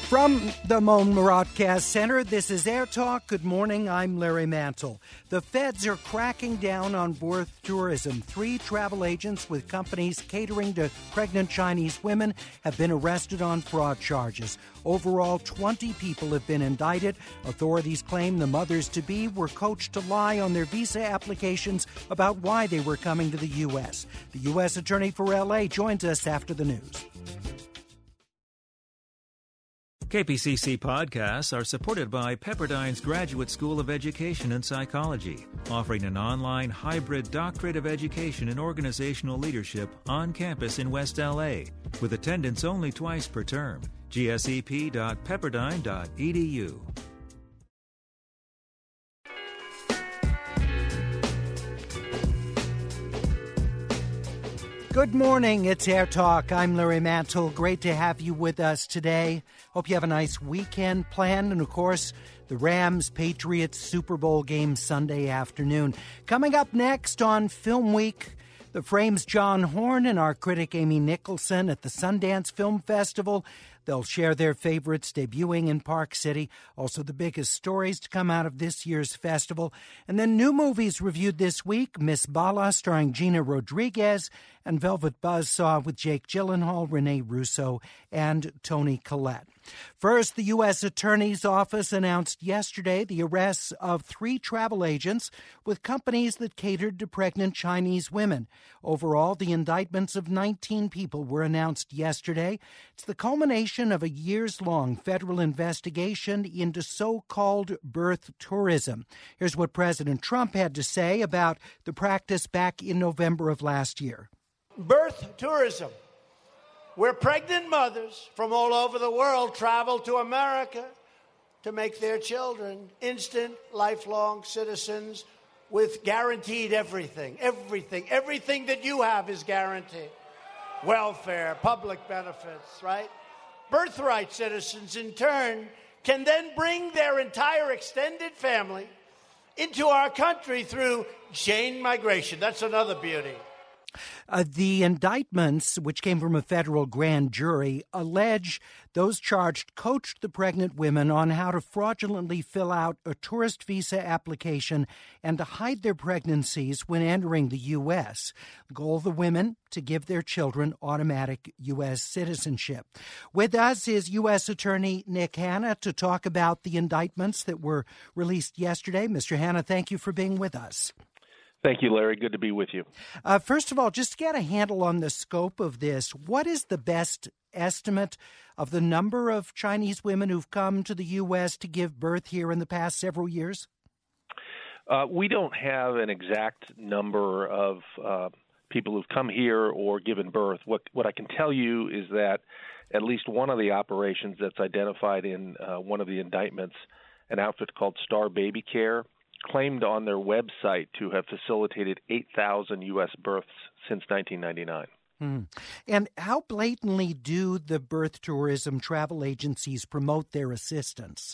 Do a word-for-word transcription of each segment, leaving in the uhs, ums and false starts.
From the Mon Muratcast Center, this is Air Talk. Good morning, I'm Larry Mantle. The feds are cracking down on birth tourism. Three travel agents with companies catering to pregnant Chinese women have been arrested on fraud charges. Overall, twenty people have been indicted. Authorities claim the mothers-to-be were coached to lie on their visa applications about why they were coming to the U S. The U S Attorney for L A joins us after the news. K P C C podcasts are supported by Pepperdine's Graduate School of Education and Psychology, offering an online hybrid doctorate of education in organizational leadership on campus in West L A, with attendance only twice per term. G S E P dot pepperdine dot e d u. Good morning, it's Air Talk. I'm Larry Mantle. Great to have you with us today. Hope you have a nice weekend planned. And, of course, the Rams-Patriots Super Bowl game Sunday afternoon. Coming up next on Film Week, the Frame's John Horn and our critic Amy Nicholson at the Sundance Film Festival. They'll share their favorites debuting in Park City, also the biggest stories to come out of this year's festival. And then new movies reviewed this week, Miss Bala starring Gina Rodriguez and Velvet Buzzsaw with Jake Gyllenhaal, Rene Russo, and Toni Collette. First, the U S Attorney's Office announced yesterday the arrests of three travel agents with companies that catered to pregnant Chinese women. Overall, the indictments of nineteen people were announced yesterday. It's the culmination of a years-long federal investigation into so-called birth tourism. Here's what President Trump had to say about the practice back in November of last year. Birth tourism, where pregnant mothers from all over the world travel to America to make their children instant, lifelong citizens with guaranteed everything, everything, everything that you have is guaranteed. Welfare, public benefits, right? Birthright citizens, in turn, can then bring their entire extended family into our country through chain migration. That's another beauty. Uh, the indictments, which came from a federal grand jury, allege those charged coached the pregnant women on how to fraudulently fill out a tourist visa application and to hide their pregnancies when entering the U S. The goal of the women, to give their children automatic U S citizenship. With us is U S Attorney Nick Hanna to talk about the indictments that were released yesterday. Mister Hanna, thank you for being with us. Thank you, Larry. Good to be with you. Uh, first of all, just to get a handle on the scope of this, what is the best estimate of the number of Chinese women who've come to the U S to give birth here in the past several years? Uh, we don't have an exact number of uh, people who've come here or given birth. What, what I can tell you is that at least one of the operations that's identified in uh, one of the indictments, an outfit called Star Baby Care, claimed on their website to have facilitated eight thousand U S births since nineteen ninety-nine. Hmm. And how blatantly do the birth tourism travel agencies promote their assistance?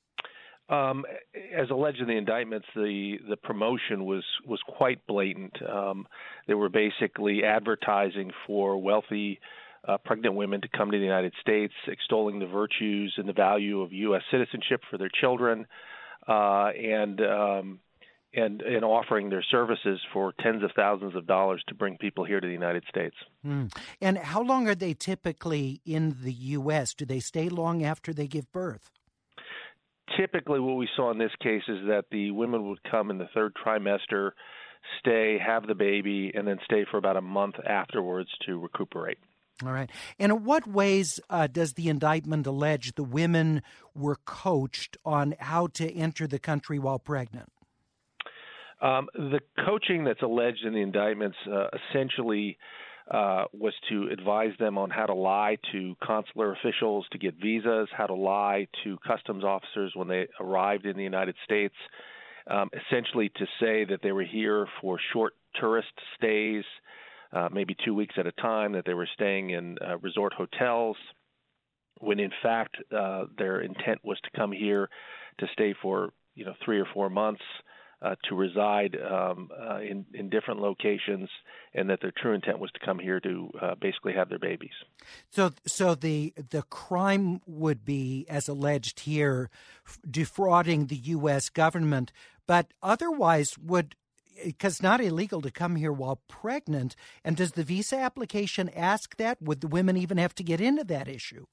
Um, as alleged in the indictments, the, the promotion was, was quite blatant. Um, they were basically advertising for wealthy uh, pregnant women to come to the United States, extolling the virtues and the value of U S citizenship for their children. Uh, and um, and and offering their services for tens of thousands of dollars to bring people here to the United States. Mm. And how long are they typically in the U S? Do they stay long after they give birth? Typically, what we saw in this case is that the women would come in the third trimester, stay, have the baby, and then stay for about a month afterwards to recuperate. All right. And in what ways uh, does the indictment allege the women were coached on how to enter the country while pregnant? Um, the coaching that's alleged in the indictments uh, essentially uh, was to advise them on how to lie to consular officials to get visas, how to lie to customs officers when they arrived in the United States, um, essentially to say that they were here for short tourist stays, Uh, maybe two weeks at a time, that they were staying in uh, resort hotels, when in fact uh, their intent was to come here to stay for you know three or four months, uh, to reside um, uh, in, in different locations, and that their true intent was to come here to uh, basically have their babies. So, so the the crime would be, as alleged here, defrauding the U S government, but otherwise would, because not illegal to come here while pregnant. And does the visa application ask that? Would the women even have to get into that issue?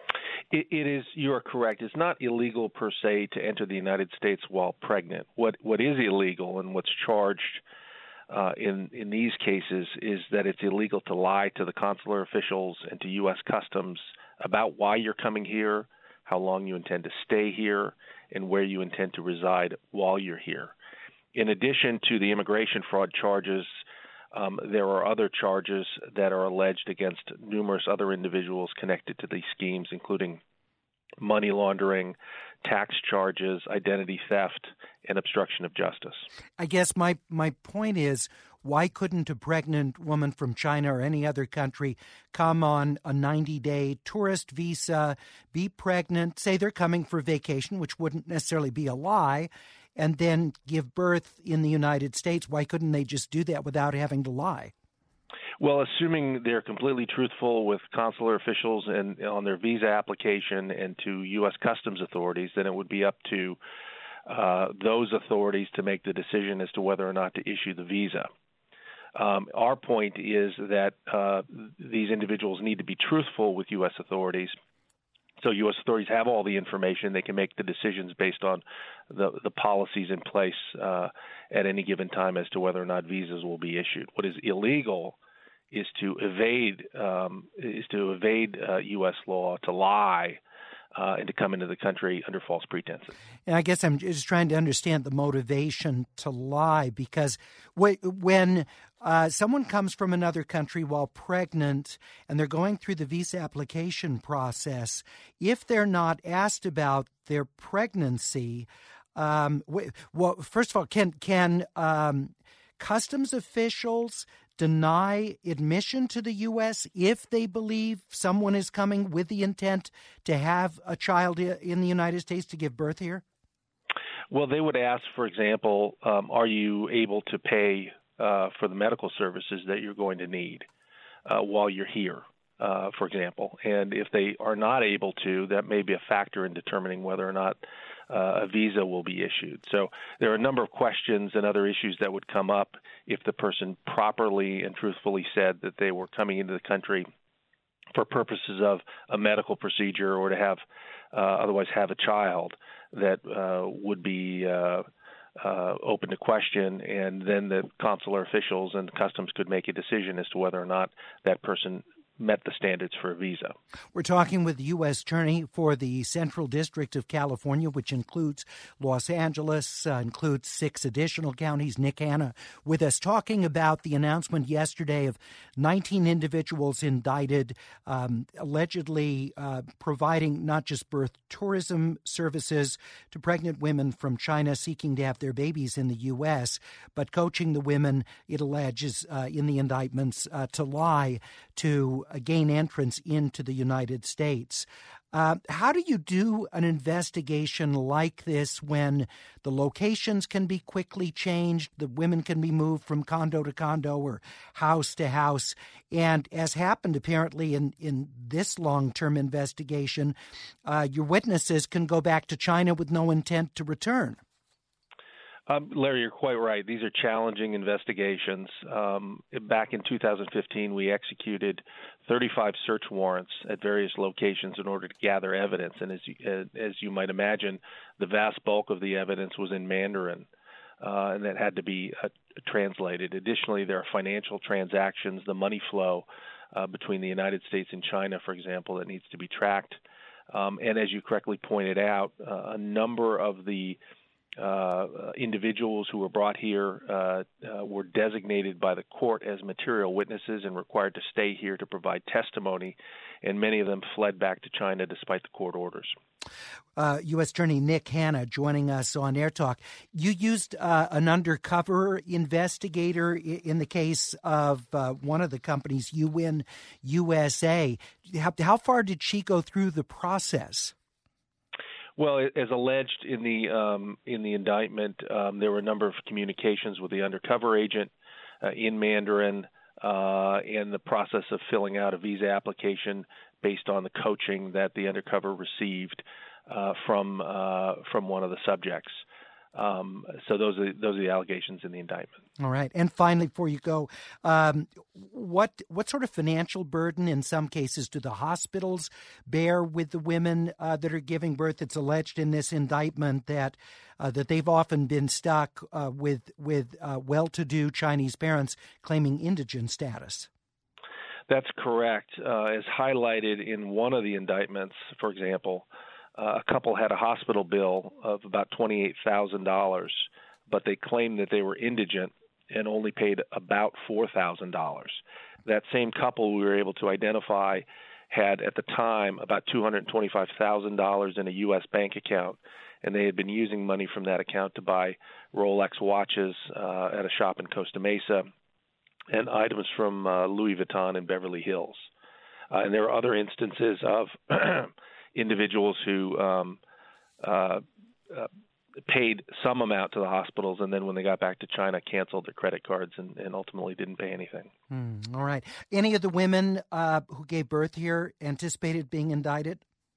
It, it is. You are correct. It's not illegal per se to enter the United States while pregnant. What what is illegal and what's charged uh, in in these cases is that it's illegal to lie to the consular officials and to U S Customs about why you're coming here, how long you intend to stay here, and where you intend to reside while you're here. In addition to the immigration fraud charges, um, there are other charges that are alleged against numerous other individuals connected to these schemes, including money laundering, tax charges, identity theft, and obstruction of justice. I guess my, my point is, why couldn't a pregnant woman from China or any other country come on a ninety-day tourist visa, be pregnant, say they're coming for vacation, which wouldn't necessarily be a lie, and then give birth in the United States? Why couldn't they just do that without having to lie? Well, assuming they're completely truthful with consular officials and on their visa application and to U S Customs authorities, then it would be up to uh, those authorities to make the decision as to whether or not to issue the visa. Um, our point is that uh, these individuals need to be truthful with U S authorities. So U S authorities have all the information. They can make the decisions based on the, the policies in place uh, at any given time as to whether or not visas will be issued. What is illegal is to evade um, is to evade uh, U S law, to lie, uh, and to come into the country under false pretenses. And I guess I'm just trying to understand the motivation to lie, because when uh, someone comes from another country while pregnant and they're going through the visa application process, if they're not asked about their pregnancy, um, well, first of all, can can um, customs officials deny admission to the U S if they believe someone is coming with the intent to have a child in the United States, to give birth here? Well, they would ask, for example, um, are you able to pay uh, for the medical services that you're going to need uh, while you're here, uh, for example? And if they are not able to, that may be a factor in determining whether or not Uh, a visa will be issued. So there are a number of questions and other issues that would come up if the person properly and truthfully said that they were coming into the country for purposes of a medical procedure or to have uh, otherwise have a child, that uh, would be uh, uh, open to question, and then the consular officials and customs could make a decision as to whether or not that person met the standards for a visa. We're talking with the U S Attorney for the Central District of California, which includes Los Angeles, uh, includes six additional counties. Nick Hanna with us, talking about the announcement yesterday of nineteen individuals indicted, um, allegedly uh, providing not just birth tourism services to pregnant women from China seeking to have their babies in the U S, but coaching the women, it alleges uh, in the indictments, uh, to lie to gain entrance into the United States. Uh, how do you do an investigation like this when the locations can be quickly changed, the women can be moved from condo to condo or house to house, and as happened apparently in, in this long-term investigation, uh, your witnesses can go back to China with no intent to return? Um, Larry, you're quite right. These are challenging investigations. Um, back in two thousand fifteen, we executed thirty-five search warrants at various locations in order to gather evidence. And as you, as you might imagine, the vast bulk of the evidence was in Mandarin, uh, and that had to be uh, translated. Additionally, there are financial transactions, the money flow uh, between the United States and China, for example, that needs to be tracked. Um, and as you correctly pointed out, uh, a number of the Uh, individuals who were brought here uh, uh, were designated by the court as material witnesses and required to stay here to provide testimony, and many of them fled back to China despite the court orders. Uh, U S Attorney Nick Hanna joining us on Air Talk. You used uh, an undercover investigator in the case of uh, one of the companies, U Win U S A. How, how far did she go through the process? Well, as alleged in the um, in the indictment, um, there were a number of communications with the undercover agent uh, in Mandarin uh, and the process of filling out a visa application based on the coaching that the undercover received uh, from uh, from one of the subjects. Um, so those are those are the allegations in the indictment. All right. And finally, before you go, um, what what sort of financial burden in some cases do the hospitals bear with the women uh, that are giving birth? It's alleged in this indictment that uh, that they've often been stuck uh, with with uh, well-to-do Chinese parents claiming indigent status. That's correct. Uh, as highlighted in one of the indictments, for example, Uh, a couple had a hospital bill of about twenty-eight thousand dollars, but they claimed that they were indigent and only paid about four thousand dollars. That same couple we were able to identify had at the time about two hundred twenty-five thousand dollars in a U S bank account, and they had been using money from that account to buy Rolex watches uh, at a shop in Costa Mesa and items from uh, Louis Vuitton in Beverly Hills. Uh, and there are other instances of individuals who um, uh, uh, paid some amount to the hospitals, and then when they got back to China, canceled their credit cards and, and ultimately didn't pay anything. Mm, all right. Any of the women uh, who gave birth here anticipated being indicted?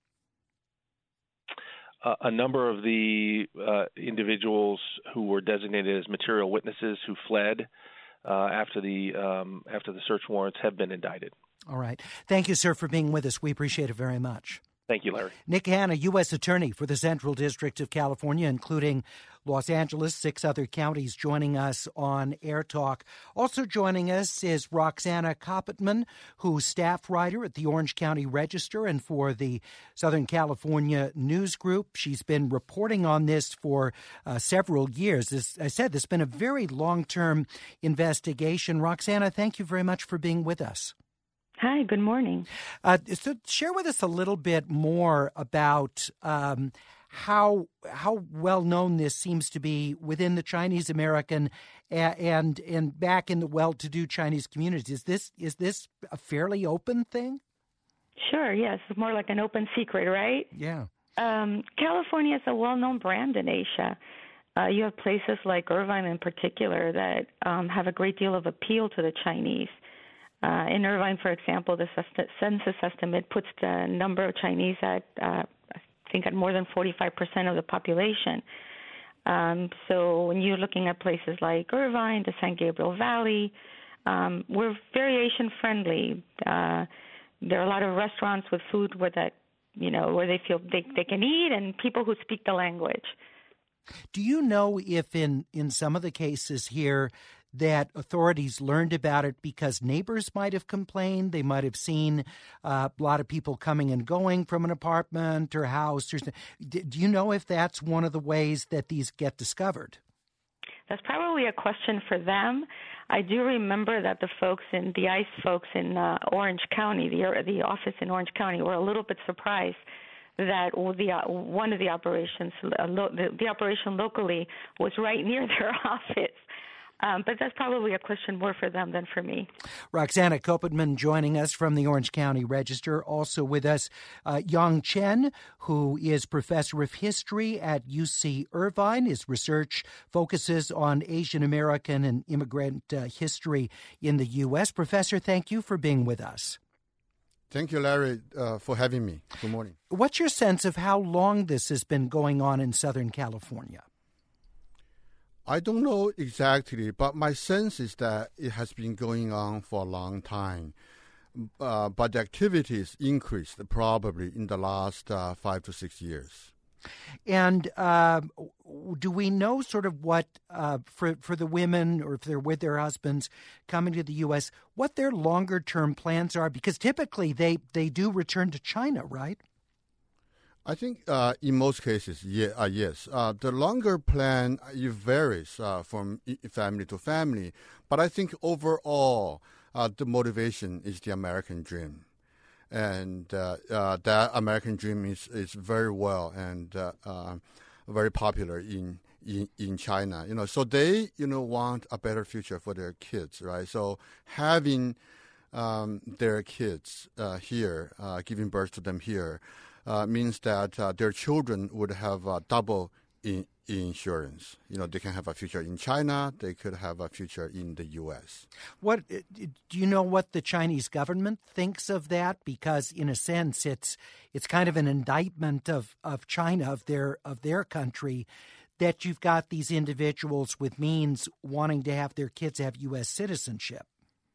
Uh, a number of the uh, individuals who were designated as material witnesses who fled uh, after the um, after the search warrants have been indicted. All right. Thank you, sir, for being with us. We appreciate it very much. Thank you, Larry. Nick Hanna, U S Attorney for the Central District of California, including Los Angeles, six other counties, joining us on Air Talk. Also joining us is Roxana Kopitman, who's staff writer at the Orange County Register and for the Southern California News Group. She's been reporting on this for uh, several years. As I said, this has been a very long-term investigation. Roxana, thank you very much for being with us. Hi, good morning. Uh, so share with us a little bit more about um, how how well known this seems to be within the Chinese American and and, and back in the well-to-do Chinese communities. Is this is this a fairly open thing? Sure, yes. It's more like an open secret, right? Yeah. Um, California is a well-known brand in Asia. Uh, you have places like Irvine in particular that um, have a great deal of appeal to the Chinese. Uh, in Irvine, for example, the census estimate puts the number of Chinese at, uh, I think, at more than forty-five percent of the population. Um, so when you're looking at places like Irvine, the San Gabriel Valley, um, we're very Asian-friendly. Uh, there are a lot of restaurants with food where that, you know, where they feel they, they can eat, and people who speak the language. Do you know if in, in some of the cases here that authorities learned about it because neighbors might have complained? They might have seen uh, a lot of people coming and going from an apartment or house. Or, do you know if that's one of the ways that these get discovered? That's probably a question for them. I do remember that the folks in the ICE folks in uh, Orange County, the the office in Orange County, were a little bit surprised that the uh, one of the operations, uh, lo- the, the operation locally, was right near their office. Um, but that's probably a question more for them than for me. Roxana Kopitman joining us from the Orange County Register. Also with us, uh, Yang Chen, who is professor of history at U C Irvine. His research focuses on Asian American and immigrant uh, history in the U S. Professor, thank you for being with us. Thank you, Larry, uh, for having me. Good morning. What's your sense of how long this has been going on in Southern California? I don't know exactly, but my sense is that it has been going on for a long time. Uh, but the activities increased probably in the last uh, five to six years. And uh, do we know sort of what, uh, for, for the women or if they're with their husbands coming to the U S, what their longer-term plans are? Because typically they, they do return to China, right? I think uh, in most cases, yeah, uh, yes. Uh, the longer plan, it varies uh, from family to family. But I think overall, uh, the motivation is the American dream. And uh, uh, that American dream is, is very well and uh, uh, very popular in, in in China. You know, so they, you know, want a better future for their kids, right? So having um, their kids uh, here, uh, giving birth to them here, uh, means that uh, their children would have uh, double in, insurance. You know, they can have a future in China. They could have a future in the U S. What do you know what the Chinese government thinks of that? Because in a sense, it's it's kind of an indictment of, of China, of their of their country, that you've got these individuals with means wanting to have their kids have U S citizenship.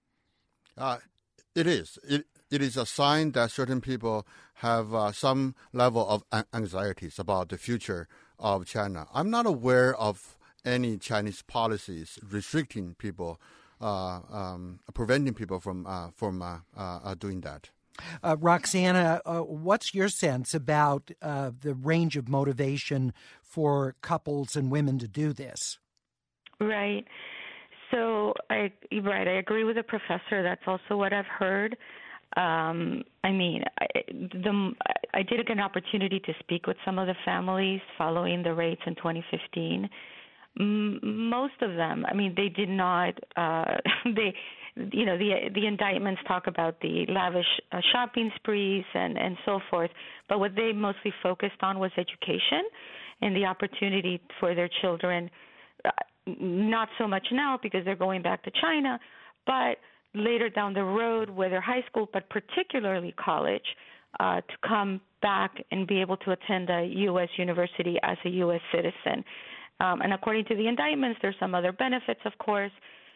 Uh, it is. It it is a sign that certain people have uh, some level of anxieties about the future of China. I'm not aware of any Chinese policies restricting people, uh, um, preventing people from uh, from uh, uh, doing that. Uh, Roxana, uh, what's your sense about uh, the range of motivation for couples and women to do this? Right. So, I right, I agree with the professor. That's also what I've heard. Um, I mean, I, the, I did get an opportunity to speak with some of the families following the raids in twenty fifteen. M- most of them, I mean, they did not. Uh, they, you know, the the indictments talk about the lavish uh, shopping sprees and and so forth. But what they mostly focused on was education and the opportunity for their children. Uh, not so much now because they're going back to China, but later down the road, whether high school, but particularly college, uh, to come back and be able to attend a U S university as a U S citizen. Um, and according to the indictments, there's some other benefits, of course.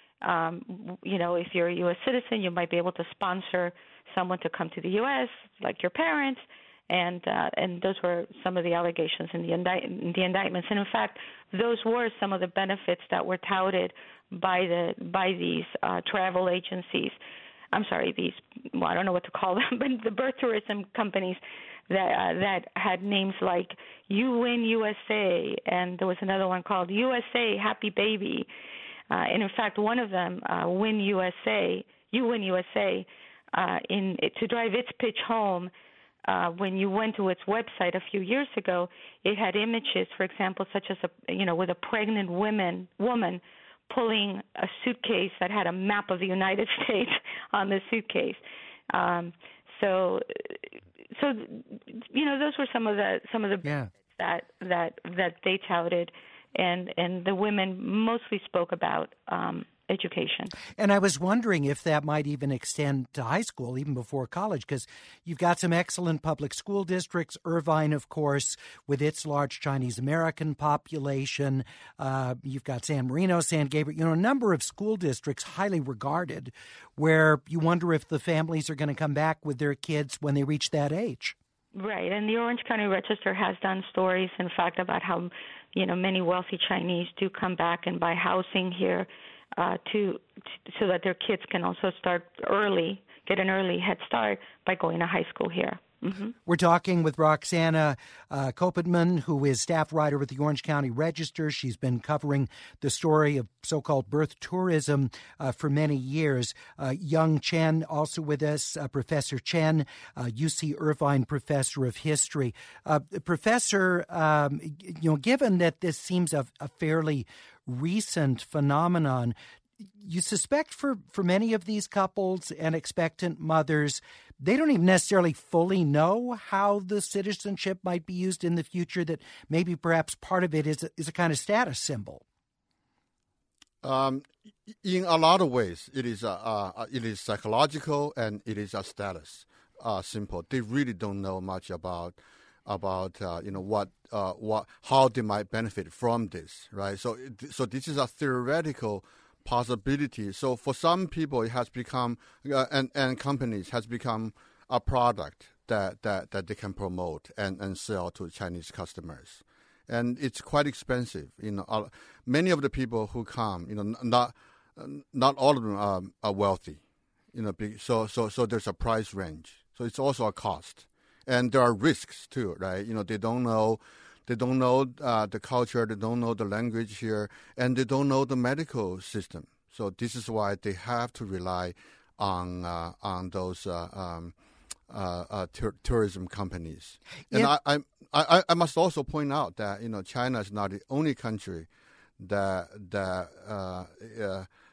Um, you know, if you're a U S citizen, you might be able to sponsor someone to come to the U S, like your parents. And uh, and those were some of the allegations in the, indict- in the indictments. And in fact, those were some of the benefits that were touted by the by these uh, travel agencies. I'm sorry, these well, I don't know what to call them, but the birth tourism companies that uh, that had names like You Win U S A, and there was another one called U S A Happy Baby. Uh, and in fact, one of them, uh, Win U S A, You Win U S A, uh, in to drive its pitch home. Uh, when you went to its website a few years ago, it had images, for example, such as a you know with a pregnant woman woman pulling a suitcase that had a map of the United States on the suitcase. Um, so, so you know those were some of the some of the yeah. that that that they touted, and and the women mostly spoke about Um, education. And I was wondering if that might even extend to high school, even before college, because you've got some excellent public school districts. Irvine, of course, with its large Chinese American population. Uh, you've got San Marino, San Gabriel, you know, a number of school districts highly regarded where you wonder if the families are going to come back with their kids when they reach that age. Right. And the Orange County Register has done stories, in fact, about how, you know, many wealthy Chinese do come back and buy housing here. Uh, to, to so that their kids can also start early, get an early head start by going to high school here. Mm-hmm. We're talking with Roxana uh, Kopitman, who is staff writer with the Orange County Register. She's been covering the story of so-called birth tourism uh, for many years. Uh, Young Chen, also with us, uh, Professor Chen, uh, U C Irvine Professor of History. Uh, Professor, um, you know, given that this seems a, a fairly recent phenomenon, you suspect for, for many of these couples and expectant mothers, they don't even necessarily fully know how the citizenship might be used in the future, that maybe perhaps part of it is a, is a kind of status symbol. Um, in a lot of ways, it is a, uh, it is psychological and it is a status uh, symbol. They really don't know much about about uh, you know what uh, what how they might benefit from this, right? So so this is a theoretical possibility. So for some people, it has become uh, and and companies has become a product that that, that they can promote and, and sell to Chinese customers, and it's quite expensive. You know, uh, many of the people who come, you know, not not all of them are, are wealthy. You know, so so so there's a price range. So it's also a cost. And there are risks too, right? You know, they don't know, they don't know uh, the culture, they don't know the language here, and they don't know the medical system. So this is why they have to rely on uh, on those uh, um, uh, uh, tur- tourism companies. And yeah. I, I I must also point out that you know China is not the only country that that uh, uh,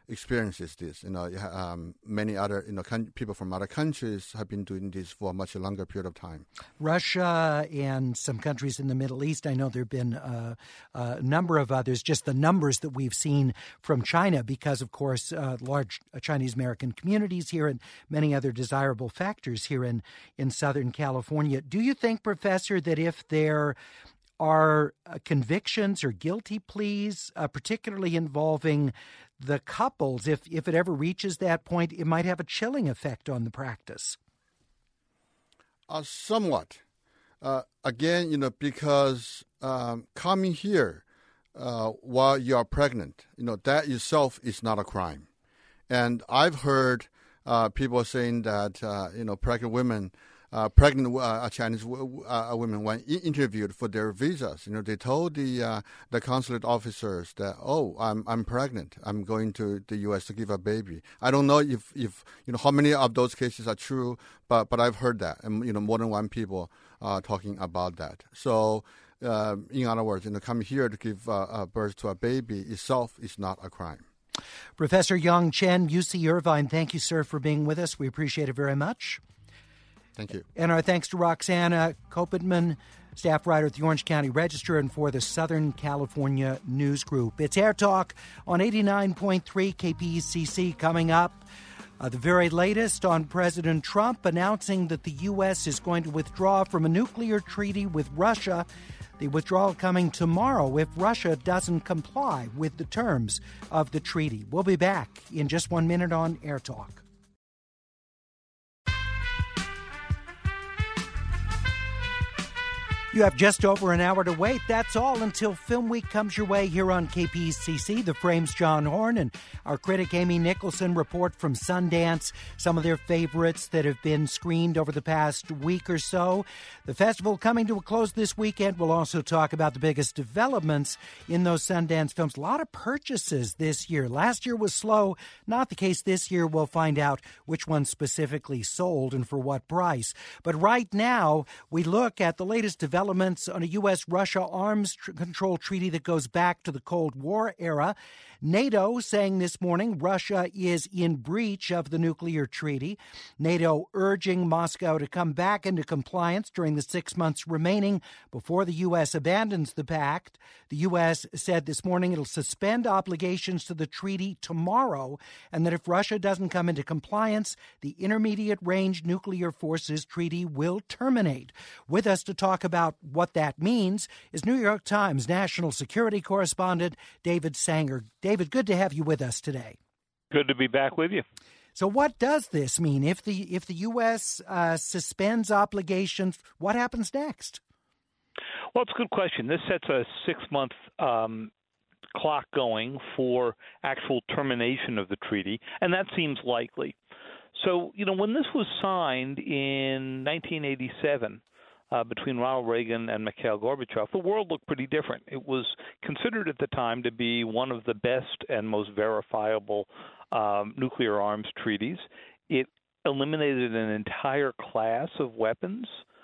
experiences this. You know, um, many other you know con- people from other countries have been doing this for a much longer period of time. Russia and some countries in the Middle East. I know there have been uh, a number of others. Just the numbers that we've seen from China, because of course, uh, large Chinese American communities here and many other desirable factors here in in Southern California. Do you think, Professor, that if there are uh, convictions or guilty pleas, uh, particularly involving the couples, if if it ever reaches that point, it might have a chilling effect on the practice? Uh, somewhat. Uh, again, you know, because um, coming here uh, while you are pregnant, you know, that itself is not a crime. And I've heard uh, people saying that, uh, you know, pregnant women Uh, pregnant uh, Chinese w- uh, women, when I- interviewed for their visas, you know, they told the uh, the consulate officers that, oh, I'm I'm pregnant. I'm going to the U S to give a baby. I don't know if, if you know how many of those cases are true, but but I've heard that, and you know, more than one people uh, talking about that. So, uh, in other words, you know, coming here to give uh, uh, birth to a baby itself is not a crime. Professor Young Chen, U C Irvine, thank you, sir, for being with us. We appreciate it very much. Thank you. And our thanks to Roxana Kopitman, staff writer at the Orange County Register and for the Southern California News Group. It's Air Talk on eighty-nine point three K P E C C. Coming up, uh, the very latest on President Trump announcing that the U S is going to withdraw from a nuclear treaty with Russia. The withdrawal coming tomorrow if Russia doesn't comply with the terms of the treaty. We'll be back in just one minute on Air Talk. You have just over an hour to wait. That's all until Film Week comes your way here on K P E C C. The Frame's John Horn and our critic Amy Nicholson report from Sundance, some of their favorites that have been screened over the past week or so. The festival coming to a close this weekend. We'll also talk about the biggest developments in those Sundance films. A lot of purchases this year. Last year was slow. Not the case this year. We'll find out which ones specifically sold and for what price. But right now, we look at the latest developments Developments on a U S Russia arms tr- control treaty that goes back to the Cold War era. NATO saying this morning Russia is in breach of the nuclear treaty. NATO urging Moscow to come back into compliance during the six months remaining before the U S abandons the pact. The U S said this morning it'll suspend obligations to the treaty tomorrow, and that if Russia doesn't come into compliance, the Intermediate Range Nuclear Forces Treaty will terminate. With us to talk about what that means is New York Times national security correspondent David Sanger. David, good to have you with us today. Good to be back with you. So what does this mean? If the if the U S uh, suspends obligations, what happens next? Well, it's a good question. This sets a six-month um, clock going for actual termination of the treaty, and that seems likely. So, you know, when this was signed in nineteen eighty-seven, Uh, between Ronald Reagan and Mikhail Gorbachev, the world looked pretty different. It was considered at the time to be one of the best and most verifiable um, nuclear arms treaties. It eliminated an entire class of weapons,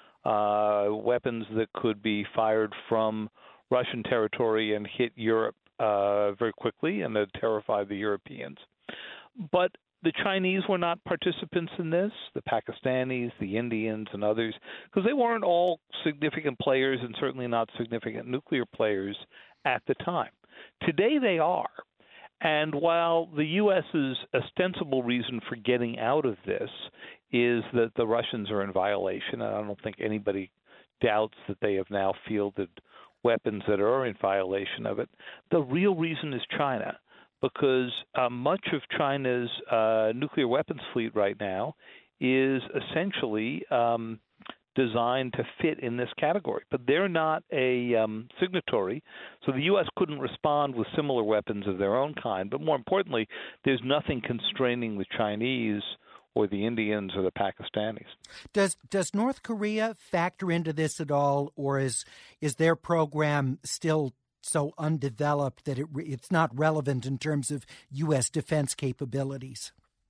uh, weapons that could be fired from Russian territory and hit Europe uh, very quickly and that terrified the Europeans. But the Chinese were not participants in this, the Pakistanis, the Indians, and others, because they weren't all significant players and certainly not significant nuclear players at the time. Today they are. And while the U S's ostensible reason for getting out of this is that the Russians are in violation, and I don't think anybody doubts that they have now fielded weapons that are in violation of it, the real reason is China. Because uh, much of China's uh, nuclear weapons fleet right now is essentially um, designed to fit in this category. But they're not a um, signatory, so the U S couldn't respond with similar weapons of their own kind. But more importantly, there's nothing constraining the Chinese or the Indians or the Pakistanis. Does does North Korea factor into this at all, or is is their program still so undeveloped that it it's not relevant in terms of U S defense capabilities?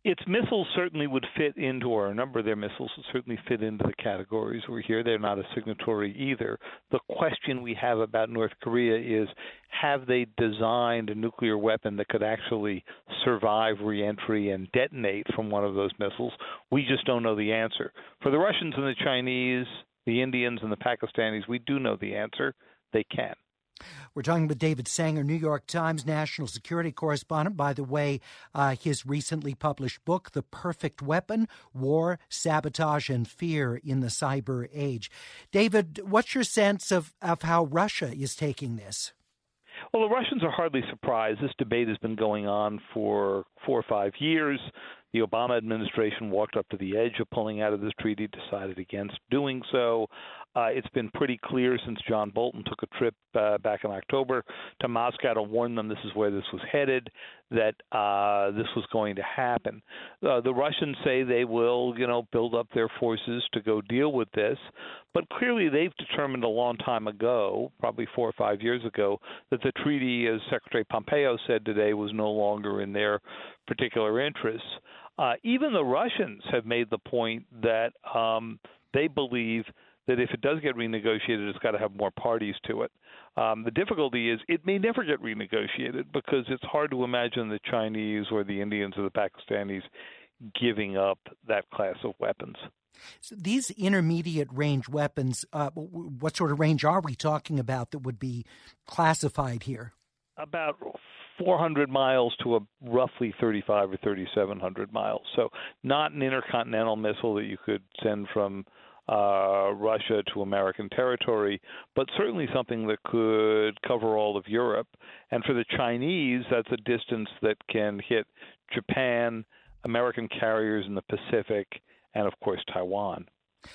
Its missiles certainly would fit into, or a number of their missiles would certainly fit into the categories we're here. They're not a signatory either. The question we have about North Korea is, have they designed a nuclear weapon that could actually survive reentry and detonate from one of those missiles? We just don't know the answer. For the Russians and the Chinese, the Indians and the Pakistanis, we do know the answer. They can. We're talking with David Sanger, New York Times national security correspondent. By the way, uh, his recently published book, The Perfect Weapon, War, Sabotage, and Fear in the Cyber Age. David, what's your sense of, of how Russia is taking this? Well, the Russians are hardly surprised. This debate has been going on for four or five years. The Obama administration walked up to the edge of pulling out of this treaty, decided against doing so. Uh, it's been pretty clear since John Bolton took a trip uh, back in October to Moscow to warn them this is where this was headed, that uh, this was going to happen. Uh, the Russians say they will, you know, build up their forces to go deal with this, but clearly they've determined a long time ago, probably four or five years ago, that the treaty, as Secretary Pompeo said today, was no longer in their particular interests. Uh, even the Russians have made the point that um, they believe that if it does get renegotiated, it's got to have more parties to it. Um, the difficulty is it may never get renegotiated because it's hard to imagine the Chinese or the Indians or the Pakistanis giving up that class of weapons. So these intermediate range weapons, uh, what sort of range are we talking about that would be classified here? About four hundred miles to a roughly thirty-five or thirty-seven hundred miles. So not an intercontinental missile that you could send from uh, Russia to American territory, but certainly something that could cover all of Europe. And for the Chinese, that's a distance that can hit Japan, American carriers in the Pacific, and of course Taiwan.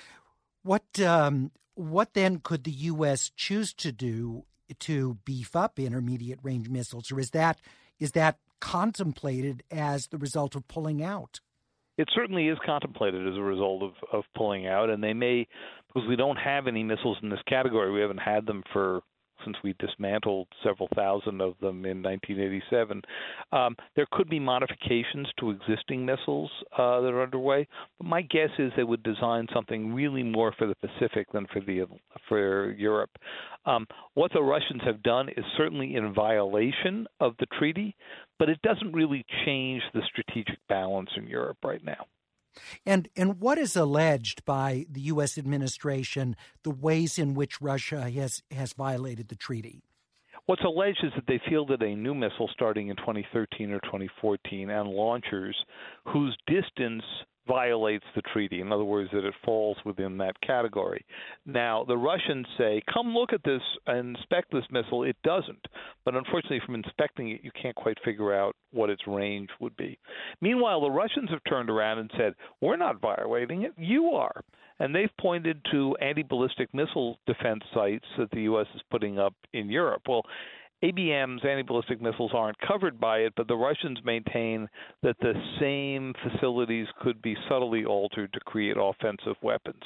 What um, what then could the U S choose to do to beef up intermediate range missiles, or is that is that contemplated as the result of pulling out? It certainly is contemplated as a result of, of pulling out, and they may, because we don't have any missiles in this category. We haven't had them for since we dismantled several thousand of them in nineteen eighty-seven. Um, there could be modifications to existing missiles uh, that are underway, but my guess is they would design something really more for the Pacific than for the for Europe. Um, what the Russians have done is certainly in violation of the treaty, but it doesn't really change the strategic balance in Europe right now. And and what is alleged by the U S administration, the ways in which Russia has, has violated the treaty? What's alleged is that they fielded a new missile starting in twenty thirteen or twenty fourteen and launchers whose distance violates the treaty. In other words, that it falls within that category. Now, the Russians say, come look at this and inspect this missile. It doesn't. But unfortunately, from inspecting it, you can't quite figure out what its range would be. Meanwhile, the Russians have turned around and said, we're not violating it. You are. And they've pointed to anti-ballistic missile defense sites that the U S is putting up in Europe. Well, A B Ms, anti-ballistic missiles, aren't covered by it, but the Russians maintain that the same facilities could be subtly altered to create offensive weapons.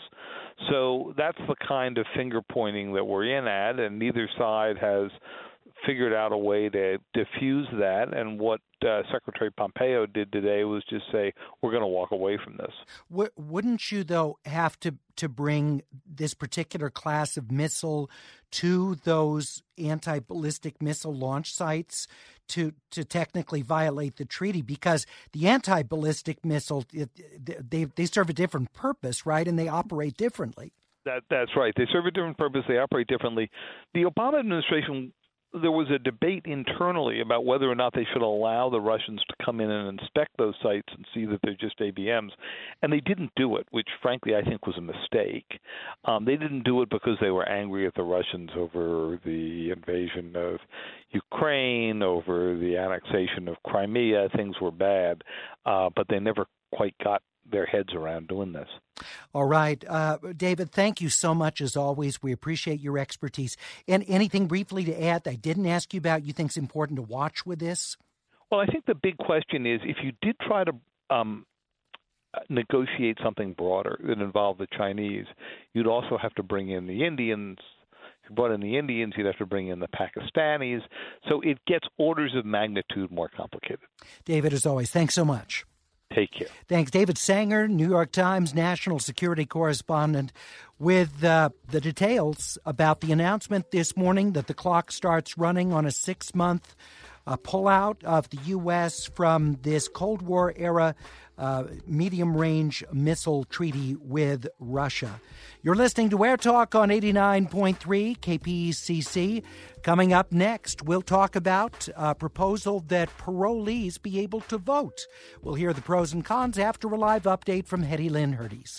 So that's the kind of finger-pointing that we're in at, and neither side has figured out a way to diffuse that. And what uh, Secretary Pompeo did today was just say, we're going to walk away from this. W- wouldn't you, though, have to, to bring this particular class of missile to those anti-ballistic missile launch sites to to technically violate the treaty? Because the anti-ballistic missile, it, they they serve a different purpose, right? And they operate differently. That That's right. They serve a different purpose. They operate differently. The Obama administration, there was a debate internally about whether or not they should allow the Russians to come in and inspect those sites and see that they're just A B Ms. And they didn't do it, which frankly I think was a mistake. Um, they didn't do it because they were angry at the Russians over the invasion of Ukraine, over the annexation of Crimea. Things were bad, uh, but they never quite got their heads around doing this. All right. Uh, David, thank you so much as always. We appreciate your expertise. And anything briefly to add that I didn't ask you about you think is important to watch with this? Well, I think the big question is if you did try to um, negotiate something broader that involved the Chinese, you'd also have to bring in the Indians. If you brought in the Indians, you'd have to bring in the Pakistanis. So it gets orders of magnitude more complicated. David, as always, thanks so much. Take care. Thanks. David Sanger, New York Times national security correspondent, with uh, the details about the announcement this morning that the clock starts running on a six-month uh, pullout of the U S from this Cold War-era uh, medium-range missile treaty with Russia. You're listening to Air Talk on eighty-nine point three K P C C. Coming up next, we'll talk about a proposal that parolees be able to vote. We'll hear the pros and cons after a live update from Hetty Lynn Herdes.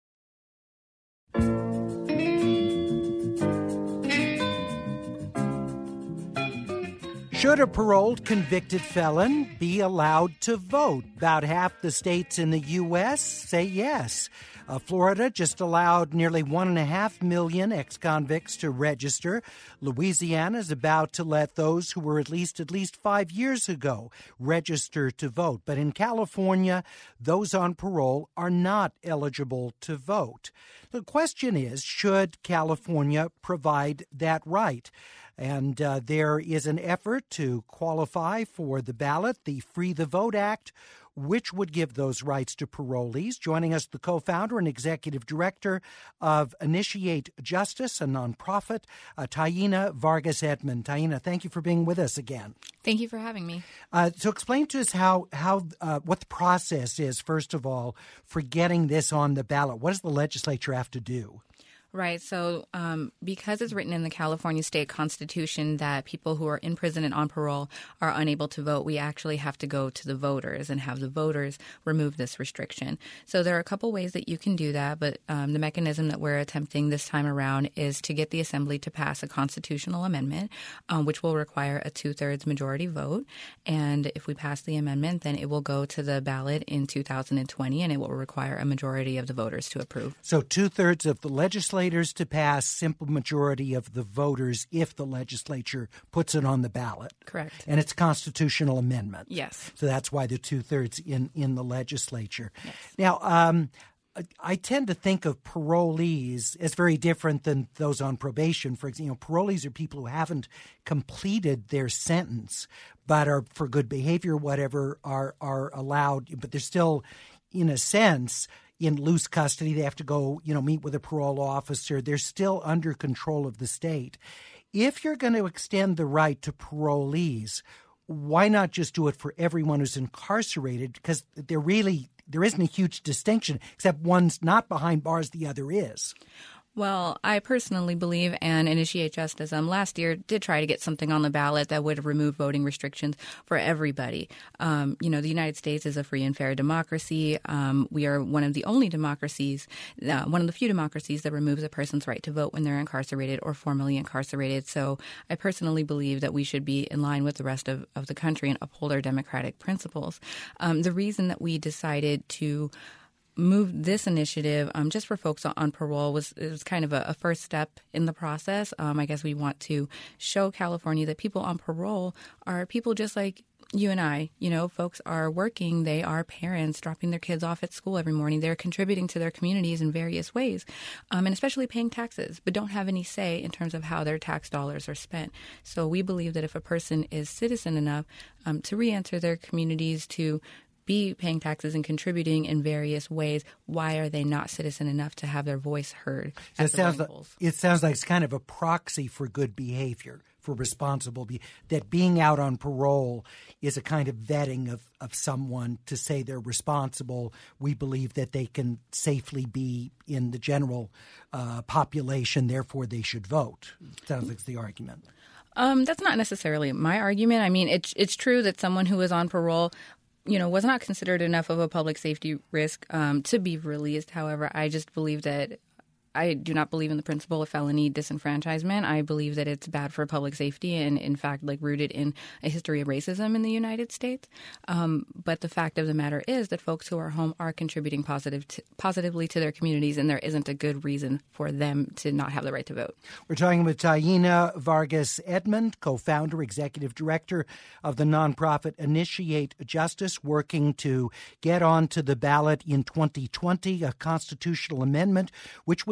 Should a paroled convicted felon be allowed to vote? About half the states in the U S say yes. Uh, Florida just allowed nearly one and a half million ex-convicts to register. Louisiana is about to let those who were at least at least five years ago register to vote. But in California, those on parole are not eligible to vote. The question is, should California provide that right? And uh, there is an effort to qualify for the ballot, the Free the Vote Act, which would give those rights to parolees. Joining us, the co-founder and executive director of Initiate Justice, a nonprofit, uh, Taina Vargas Edmond. Taina, thank you for being with us again. Thank you for having me. Uh, so explain to us how, how uh, what the process is, first of all, for getting this on the ballot. What does the legislature have to do? Right. So um, because it's written in the California state constitution that people who are in prison and on parole are unable to vote, we actually have to go to the voters and have the voters remove this restriction. So there are a couple ways that you can do that, but um, the mechanism that we're attempting this time around is to get the Assembly to pass a constitutional amendment, um, which will require a two-thirds majority vote. And if we pass the amendment, then it will go to the ballot in two thousand twenty, and it will require a majority of the voters to approve. So two-thirds of the legislature to pass, simple majority of the voters if the legislature puts it on the ballot. Correct. And it's a constitutional amendment. Yes. So that's why the two-thirds in, in the legislature. Yes. Now, um, I tend to think of parolees as very different than those on probation. For example, you know, parolees are people who haven't completed their sentence but are, for good behavior, whatever, are are allowed, but they're still, in a sense, in loose custody. They have to go, you know, meet with a parole officer. They're still under control of the state. If you're going to extend the right to parolees, why not just do it for everyone who's incarcerated? Because there really there isn't a huge distinction, except one's not behind bars, the other is. Well, I personally believe, and Initiate Justice um, last year did try to get something on the ballot that would remove voting restrictions for everybody. Um, you know, the United States is a free and fair democracy. Um, we are one of the only democracies, uh, one of the few democracies that removes a person's right to vote when they're incarcerated or formerly incarcerated. So I personally believe that we should be in line with the rest of, of the country and uphold our democratic principles. Um, the reason that we decided to moved this initiative um, just for folks on parole was it was kind of a, a first step in the process. Um, I guess we want to show California that people on parole are people just like you and I. You know, folks are working. They are parents dropping their kids off at school every morning. They're contributing to their communities in various ways, um, and especially paying taxes, but don't have any say in terms of how their tax dollars are spent. So we believe that if a person is citizen enough um, to re-enter their communities, to be paying taxes and contributing in various ways, why are they not citizen enough to have their voice heard So at it the sounds voting like, polls? it sounds like it's kind of a proxy for good behavior, for responsible behavior, that being out on parole is a kind of vetting of, of someone to say they're responsible. We believe that they can safely be in the general uh, population, therefore they should vote. Sounds like it's the argument. Um, that's not necessarily my argument. I mean, it's it's true that someone who is on parole, you know, was not considered enough of a public safety risk um, to be released. However, I just believe that I do not believe in the principle of felony disenfranchisement. I believe that it's bad for public safety and, in fact, like rooted in a history of racism in the United States. Um, but the fact of the matter is that folks who are home are contributing positive to, positively to their communities, and there isn't a good reason for them to not have the right to vote. We're talking with Taina Vargas Edmond, co-founder, executive director of the nonprofit Initiate Justice, working to get onto the ballot in twenty twenty a constitutional amendment which would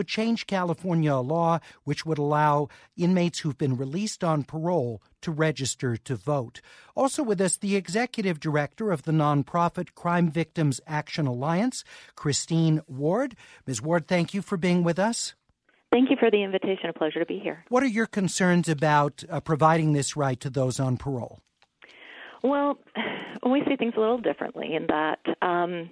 would change California law, which would allow inmates who've been released on parole to register to vote. Also with us, the executive director of the nonprofit Crime Victims Action Alliance, Christine Ward. Miz Ward, thank you for being with us. Thank you for the invitation. A pleasure to be here. What are your concerns about uh, providing this right to those on parole? Well, we see things a little differently in that um,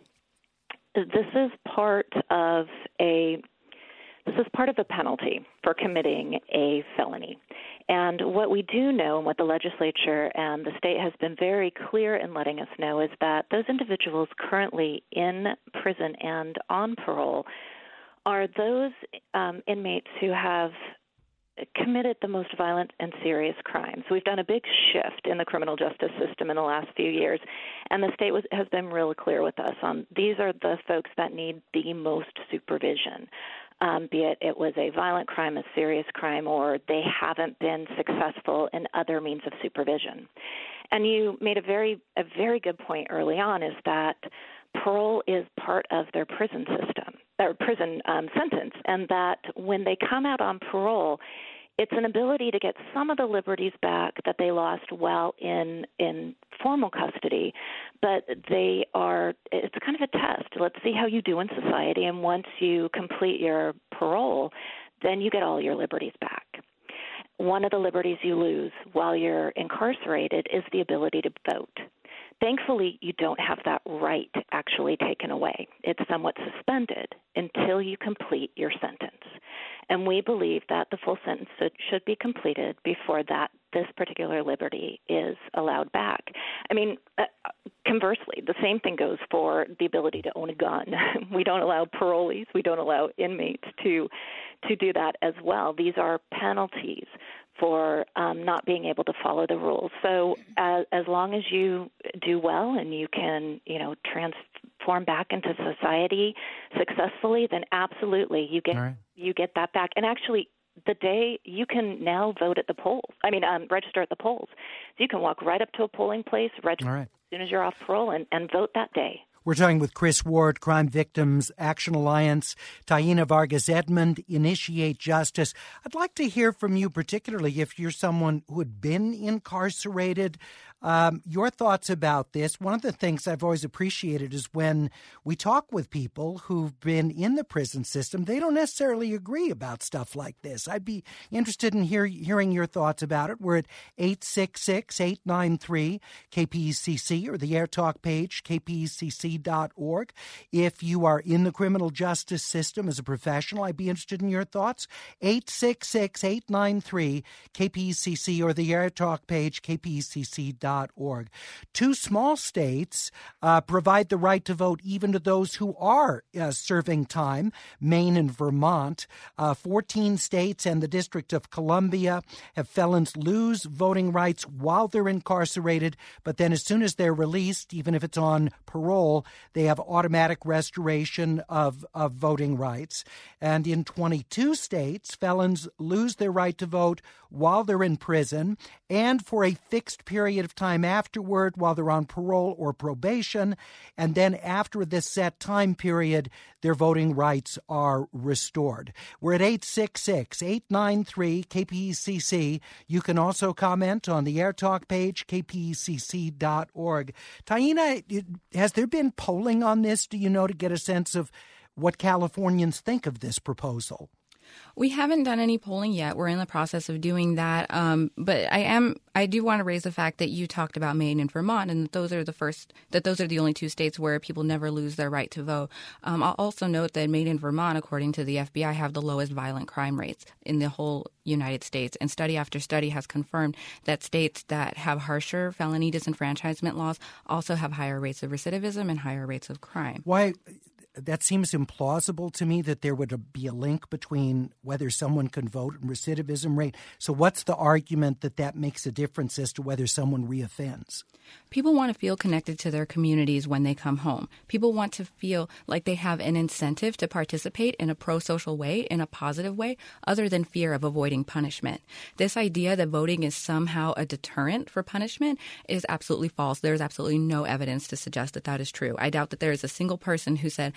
this is part of a this is part of a penalty for committing a felony. And what we do know, and what the legislature and the state has been very clear in letting us know, is that those individuals currently in prison and on parole are those um, inmates who have committed the most violent and serious crimes. We've done a big shift in the criminal justice system in the last few years, and the state was, has been really clear with us on these are the folks that need the most supervision, um, be it it was a violent crime, a serious crime, or they haven't been successful in other means of supervision. And you made a very a very good point early on, is that parole is part of their prison system, their prison um, sentence, and that when they come out on parole, it's an ability to get some of the liberties back that they lost while in in formal custody, but they are, it's kind of a test. Let's see how you do in society, and once you complete your parole, then you get all your liberties back. One of the liberties you lose while you're incarcerated is the ability to vote. Thankfully, you don't have that right actually taken away. It's somewhat suspended until you complete your sentence. And we believe that the full sentence should be completed before that this particular liberty is allowed back. I mean, uh, conversely, the same thing goes for the ability to own a gun. We don't allow parolees, we don't allow inmates to to do that as well. These are penalties for um, not being able to follow the rules. So as, as long as you do well and you can, you know, transform back into society successfully, then absolutely you get right. you get that back. And actually, the day you can now vote at the polls, I mean, um, register at the polls. So you can walk right up to a polling place, register right. as soon as you're off parole, and, and vote that day. We're talking with Chris Ward, Crime Victims Action Alliance, Taina Vargas Edmond, Initiate Justice. I'd like to hear from you, particularly if you're someone who had been incarcerated. Um, your thoughts about this. One of the things I've always appreciated is when we talk with people who've been in the prison system, they don't necessarily agree about stuff like this. I'd be interested in hear, hearing your thoughts about it. We're at eight six six, eight nine three, K P E C C or the AirTalk page, k p e c c dot org. If you are in the criminal justice system as a professional, I'd be interested in your thoughts. eight six six, eight nine three, K P E C C or the AirTalk page, k p e c c dot org. Two small states uh, provide the right to vote even to those who are uh, serving time, Maine and Vermont. Uh, fourteen states and the District of Columbia have felons lose voting rights while they're incarcerated, but then as soon as they're released, even if it's on parole, they have automatic restoration of, of voting rights. And in twenty-two states, felons lose their right to vote while they're in prison and for a fixed period of time afterward while they're on parole or probation. And then after this set time period, their voting rights are restored. We're at eight six six, eight nine three, K P E C C. You can also comment on the AirTalk page, k p e c c dot org. Taina, has there been polling on this, do you know, to get a sense of what Californians think of this proposal? We haven't done any polling yet. We're in the process of doing that. Um, but I am, I do want to raise the fact that you talked about Maine and Vermont, and that those are the first, that those are the only two states where people never lose their right to vote. Um, I'll also note that Maine and Vermont, according to the F B I, have the lowest violent crime rates in the whole United States. And study after study has confirmed that states that have harsher felony disenfranchisement laws also have higher rates of recidivism and higher rates of crime. Why? That seems implausible to me that there would be a link between whether someone can vote and recidivism rate. So what's the argument that that makes a difference as to whether someone reoffends? People want to feel connected to their communities when they come home. People want to feel like they have an incentive to participate in a pro-social way, in a positive way, other than fear of avoiding punishment. This idea that voting is somehow a deterrent for punishment is absolutely false. There's absolutely no evidence to suggest that that is true. I doubt that there is a single person who said,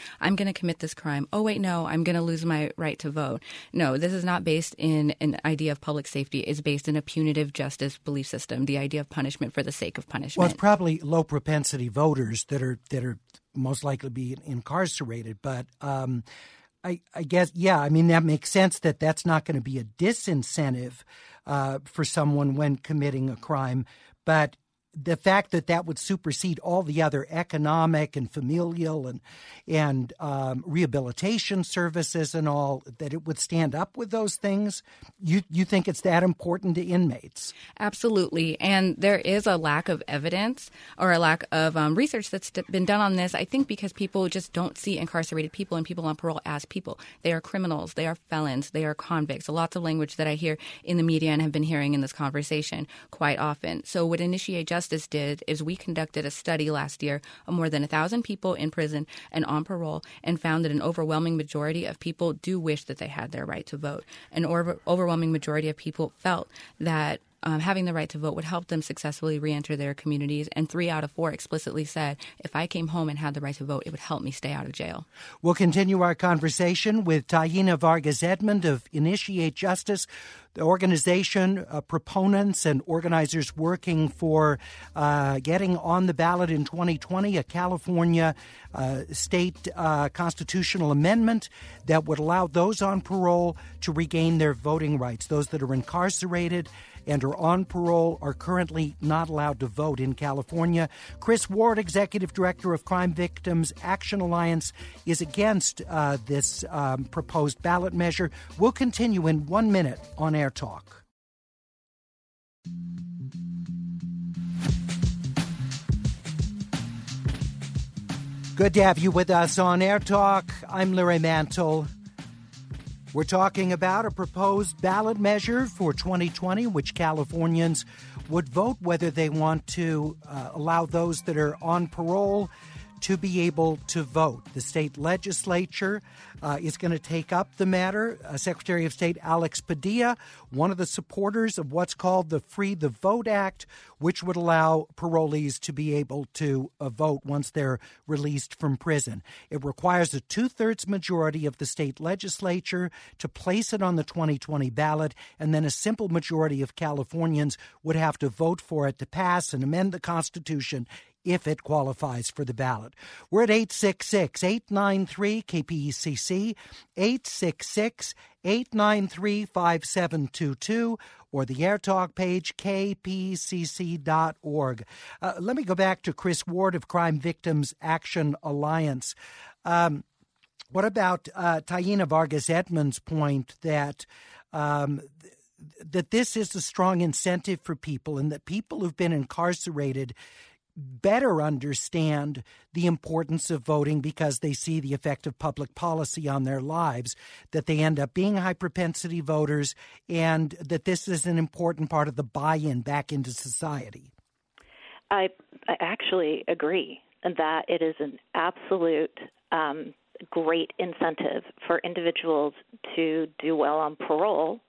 I'm going to commit this crime. Oh, wait, no, I'm going to lose my right to vote. No, this is not based in an idea of public safety. It's based in a punitive justice belief system, the idea of punishment for the sake of punishment. Well, it's probably low propensity voters that are that are most likely to be incarcerated. But um, I, I guess, yeah, I mean, that makes sense that that's not going to be a disincentive uh, for someone when committing a crime. But the fact that that would supersede all the other economic and familial and and um, rehabilitation services and all, that it would stand up with those things, you you think it's that important to inmates? Absolutely. And there is a lack of evidence or a lack of um, research that's been done on this, I think because people just don't see incarcerated people and people on parole as people. They are criminals. They are felons. They are convicts. Lots of language that I hear in the media and have been hearing in this conversation quite often. So what Initiate Justice did is we conducted a study last year of more than one thousand people in prison and on parole and found that an overwhelming majority of people do wish that they had their right to vote. An over- overwhelming majority of people felt that Um, having the right to vote would help them successfully reenter their communities. And three out of four explicitly said, if I came home and had the right to vote, it would help me stay out of jail. We'll continue our conversation with Taina Vargas Edmond of Initiate Justice, the organization, uh, proponents and organizers working for uh, getting on the ballot in twenty twenty a California uh, state uh, constitutional amendment that would allow those on parole to regain their voting rights. Those that are incarcerated and are on parole are currently not allowed to vote in California. Chris Ward, Executive Director of Crime Victims Action Alliance, is against uh, this um, proposed ballot measure. We'll continue in one minute on Air Talk. Good to have you with us on Air Talk. I'm Larry Mantle. We're talking about a proposed ballot measure for twenty twenty, which Californians would vote whether they want to uh, allow those that are on parole to be able to vote. The state legislature uh, is going to take up the matter. Uh, Secretary of State Alex Padilla, one of the supporters of what's called the Free the Vote Act, which would allow parolees to be able to uh, vote once they're released from prison. It requires a two-thirds majority of the state legislature to place it on the twenty twenty ballot, and then a simple majority of Californians would have to vote for it to pass and amend the Constitution if it qualifies for the ballot. We're at eight six six, eight nine three, K P E C C, eight six six, eight nine three, five seven two two, or the AirTalk page, k p c c dot org. Uh, let me go back to Chris Ward of Crime Victims Action Alliance. Um, what about uh, Taina Vargas Edmond's point that um, th- that this is a strong incentive for people and that people who've been incarcerated better understand the importance of voting because they see the effect of public policy on their lives, that they end up being high-propensity voters, and that this is an important part of the buy-in back into society? I, I actually agree that it is an absolute um, great incentive for individuals to do well on parole.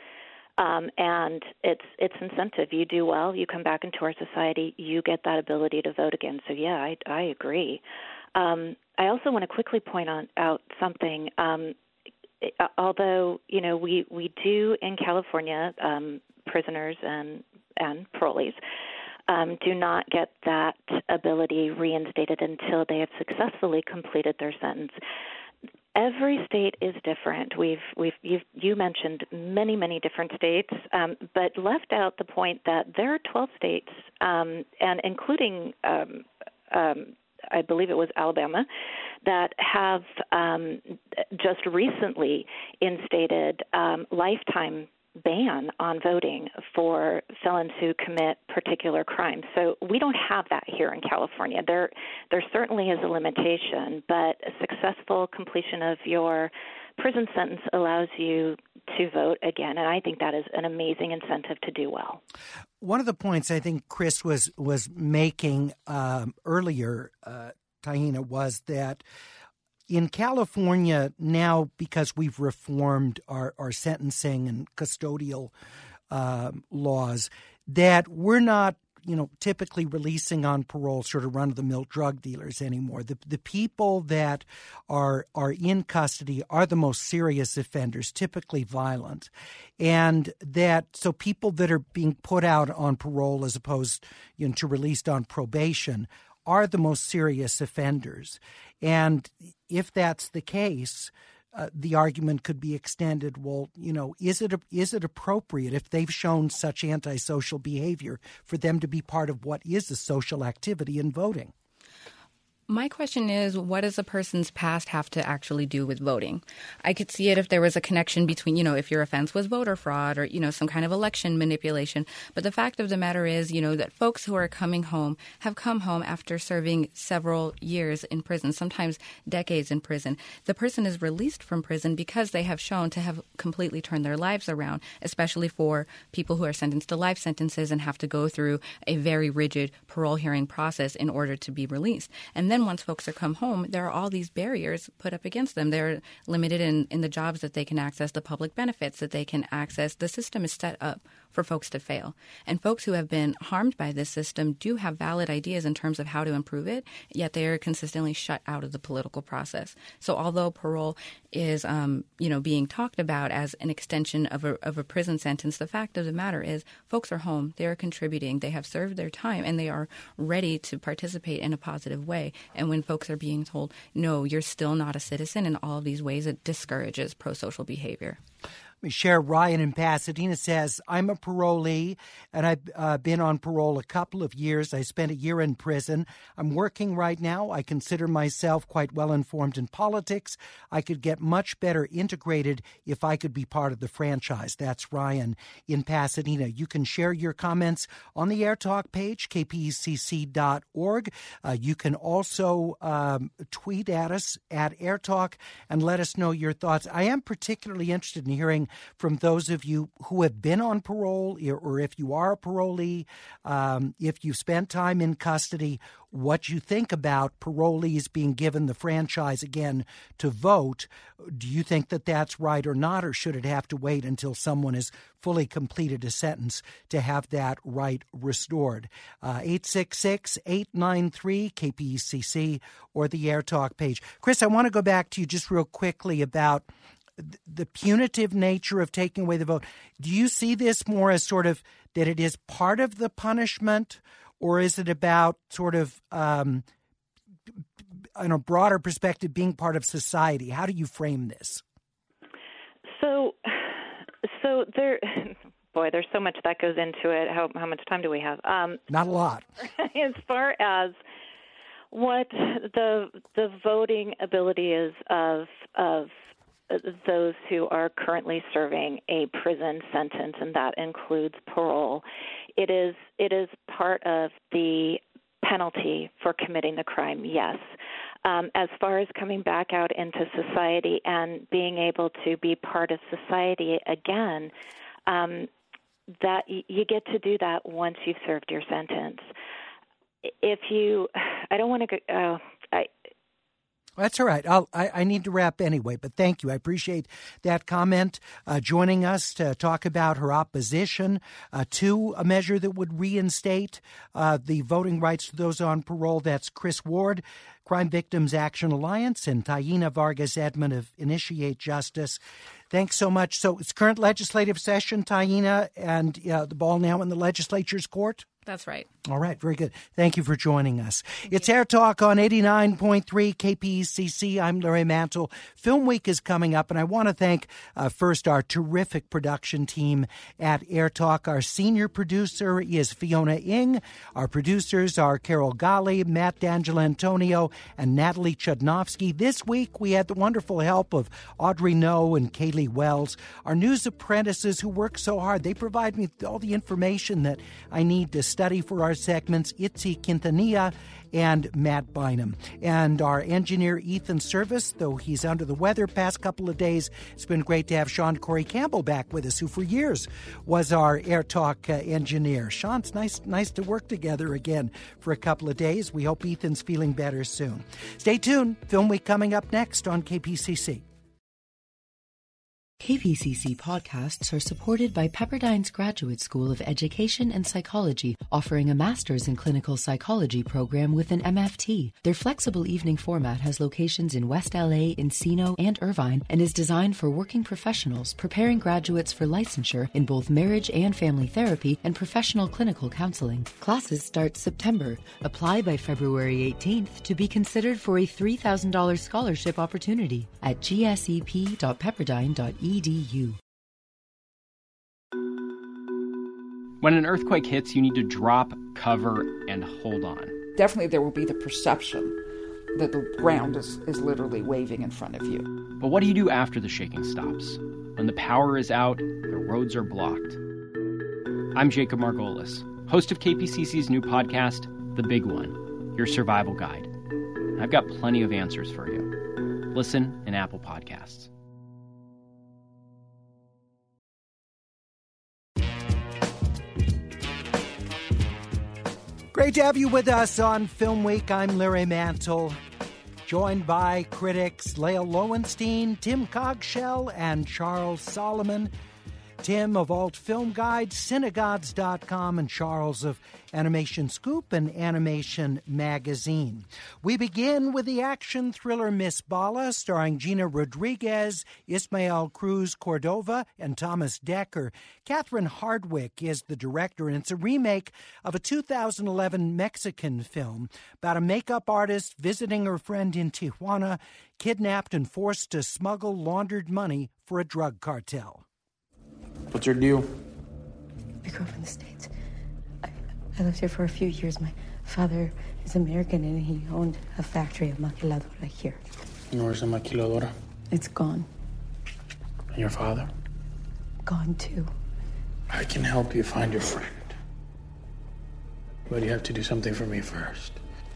Um, and it's it's incentive. You do well, you come back into our society, you get that ability to vote again. So, yeah, I, I agree. Um, I also want to quickly point on, out something. Um, it, although, you know, we, we do in California, um, prisoners and, and parolees um, do not get that ability reinstated until they have successfully completed their sentence. Every state is different. We've, we've, you've, you mentioned many, many different states, um, but left out the point that there are twelve states, um, and including, um, um, I believe it was Alabama, that have um, just recently instated um, lifetime ban on voting for felons who commit particular crimes. So we don't have that here in California. There there certainly is a limitation, but a successful completion of your prison sentence allows you to vote again, and I think that is an amazing incentive to do well. One of the points I think Chris was, was making um, earlier, uh, Taina, was that in California now, because we've reformed our, our sentencing and custodial uh, laws, that we're not you know, typically releasing on parole sort of run-of-the-mill drug dealers anymore. The the people that are are in custody are the most serious offenders, typically violent, and that so people that are being put out on parole as opposed, you know, to released on probation are the most serious offenders. And if that's the case, Uh, the argument could be extended. Well, you know, is it is it appropriate if they've shown such antisocial behavior for them to be part of what is a social activity in voting? My question is, what does a person's past have to actually do with voting? I could see it if there was a connection between, you know, if your offense was voter fraud or, you know, some kind of election manipulation. But the fact of the matter is, you know, that folks who are coming home have come home after serving several years in prison, sometimes decades in prison. The person is released from prison because they have shown to have completely turned their lives around, especially for people who are sentenced to life sentences and have to go through a very rigid parole hearing process in order to be released. And then Then once folks are come home, there are all these barriers put up against them. They're limited in, in the jobs that they can access, the public benefits that they can access. The system is set up for folks to fail. And folks who have been harmed by this system do have valid ideas in terms of how to improve it, yet they are consistently shut out of the political process. So although parole is, um, you know, being talked about as an extension of a, of a prison sentence, the fact of the matter is folks are home. They are contributing. They have served their time, and they are ready to participate in a positive way. And when folks are being told, no, you're still not a citizen in all of these ways, it discourages pro-social behavior. Let me share. Ryan in Pasadena says, I'm a parolee, and I've uh, been on parole a couple of years. I spent a year in prison. I'm working right now. I consider myself quite well-informed in politics. I could get much better integrated if I could be part of the franchise. That's Ryan in Pasadena. You can share your comments on the Air Talk page, k p e c c dot org. Uh, you can also um, tweet at us at Air Talk and let us know your thoughts. I am particularly interested in hearing from those of you who have been on parole, or if you are a parolee, um, if you've spent time in custody, what you think about parolees being given the franchise again to vote. Do you think that that's right or not, or should it have to wait until someone has fully completed a sentence to have that right restored? Uh, eight six six, eight nine three, K P E C C or the Air Talk page. Chris, I want to go back to you just real quickly about the punitive nature of taking away the vote. Do you see this more as sort of that it is part of the punishment, or is it about sort of, um, in a broader perspective, being part of society? How do you frame this? So, so there, boy, there's so much that goes into it. How how much time do we have? Um, Not a lot. As far as what the the voting ability is of of those who are currently serving a prison sentence, and that includes parole. It is it is part of the penalty for committing the crime, yes. Um, as far as coming back out into society and being able to be part of society again, um, that you get to do that once you've served your sentence. If you, I don't want to go, uh, I, That's all right. I'll, I, I need to wrap anyway, but thank you. I appreciate that comment. Uh, joining us to talk about her opposition uh, to a measure that would reinstate uh, the voting rights to those on parole. That's Chris Ward, Crime Victims Action Alliance, and Taina Vargas Edmond of Initiate Justice. Thanks so much. So it's current legislative session, Taina, and uh, the ball now in the legislature's court? That's right. All right. Very good. Thank you for joining us. Thank it's you. Air Talk on eighty-nine point three K P E C C. I'm Larry Mantle. Film Week is coming up, and I want to thank uh, first our terrific production team at Air Talk. Our senior producer is Fiona Ng. Our producers are Carol Gali, Matt D'Angelantonio, and Natalie Chudnovsky. This week, we had the wonderful help of Audrey No and Kaylee Wells. Our news apprentices who work so hard, they provide me all the information that I need to study for our segments, Itzi Quintanilla and Matt Bynum. And our engineer, Ethan Service, though he's under the weather past couple of days, it's been great to have Sean Corey Campbell back with us, who for years was our Air Talk uh, engineer. Sean, it's nice, nice to work together again for a couple of days. We hope Ethan's feeling better soon. Stay tuned. Film Week coming up next on K P C C. K P C C podcasts are supported by Pepperdine's Graduate School of Education and Psychology, offering a master's in clinical psychology program with an M F T. Their flexible evening format has locations in West L A, Encino, and Irvine, and is designed for working professionals preparing graduates for licensure in both marriage and family therapy and professional clinical counseling. Classes start September. Apply by February eighteenth to be considered for a three thousand dollars scholarship opportunity at g s e p dot pepperdine dot e d u. When an earthquake hits, you need to drop, cover, and hold on. Definitely there will be the perception that the ground is, is literally waving in front of you. But what do you do after the shaking stops? When the power is out, the roads are blocked. I'm Jacob Margolis, host of K P C C's new podcast, The Big One, Your Survival Guide. I've got plenty of answers for you. Listen in Apple Podcasts. Great to have you with us on Film Week. I'm Larry Mantle, joined by critics Leah Lowenstein, Tim Cogshell, and Charles Solomon. Tim of Alt Film Guide, Cinegods dot com, and Charles of Animation Scoop and Animation Magazine. We begin with the action thriller Miss Bala, starring Gina Rodriguez, Ismael Cruz Cordova, and Thomas Dekker. Catherine Hardwicke is the director, and it's a remake of a two thousand eleven Mexican film about a makeup artist visiting her friend in Tijuana, kidnapped and forced to smuggle laundered money for a drug cartel. What's your deal? I grew up in the States. I, I lived here for a few years. My father is American, and he owned a factory of maquiladora here. And where's the maquiladora? It's gone. And your father? Gone, too. I can help you find your friend. But you have to do something for me first.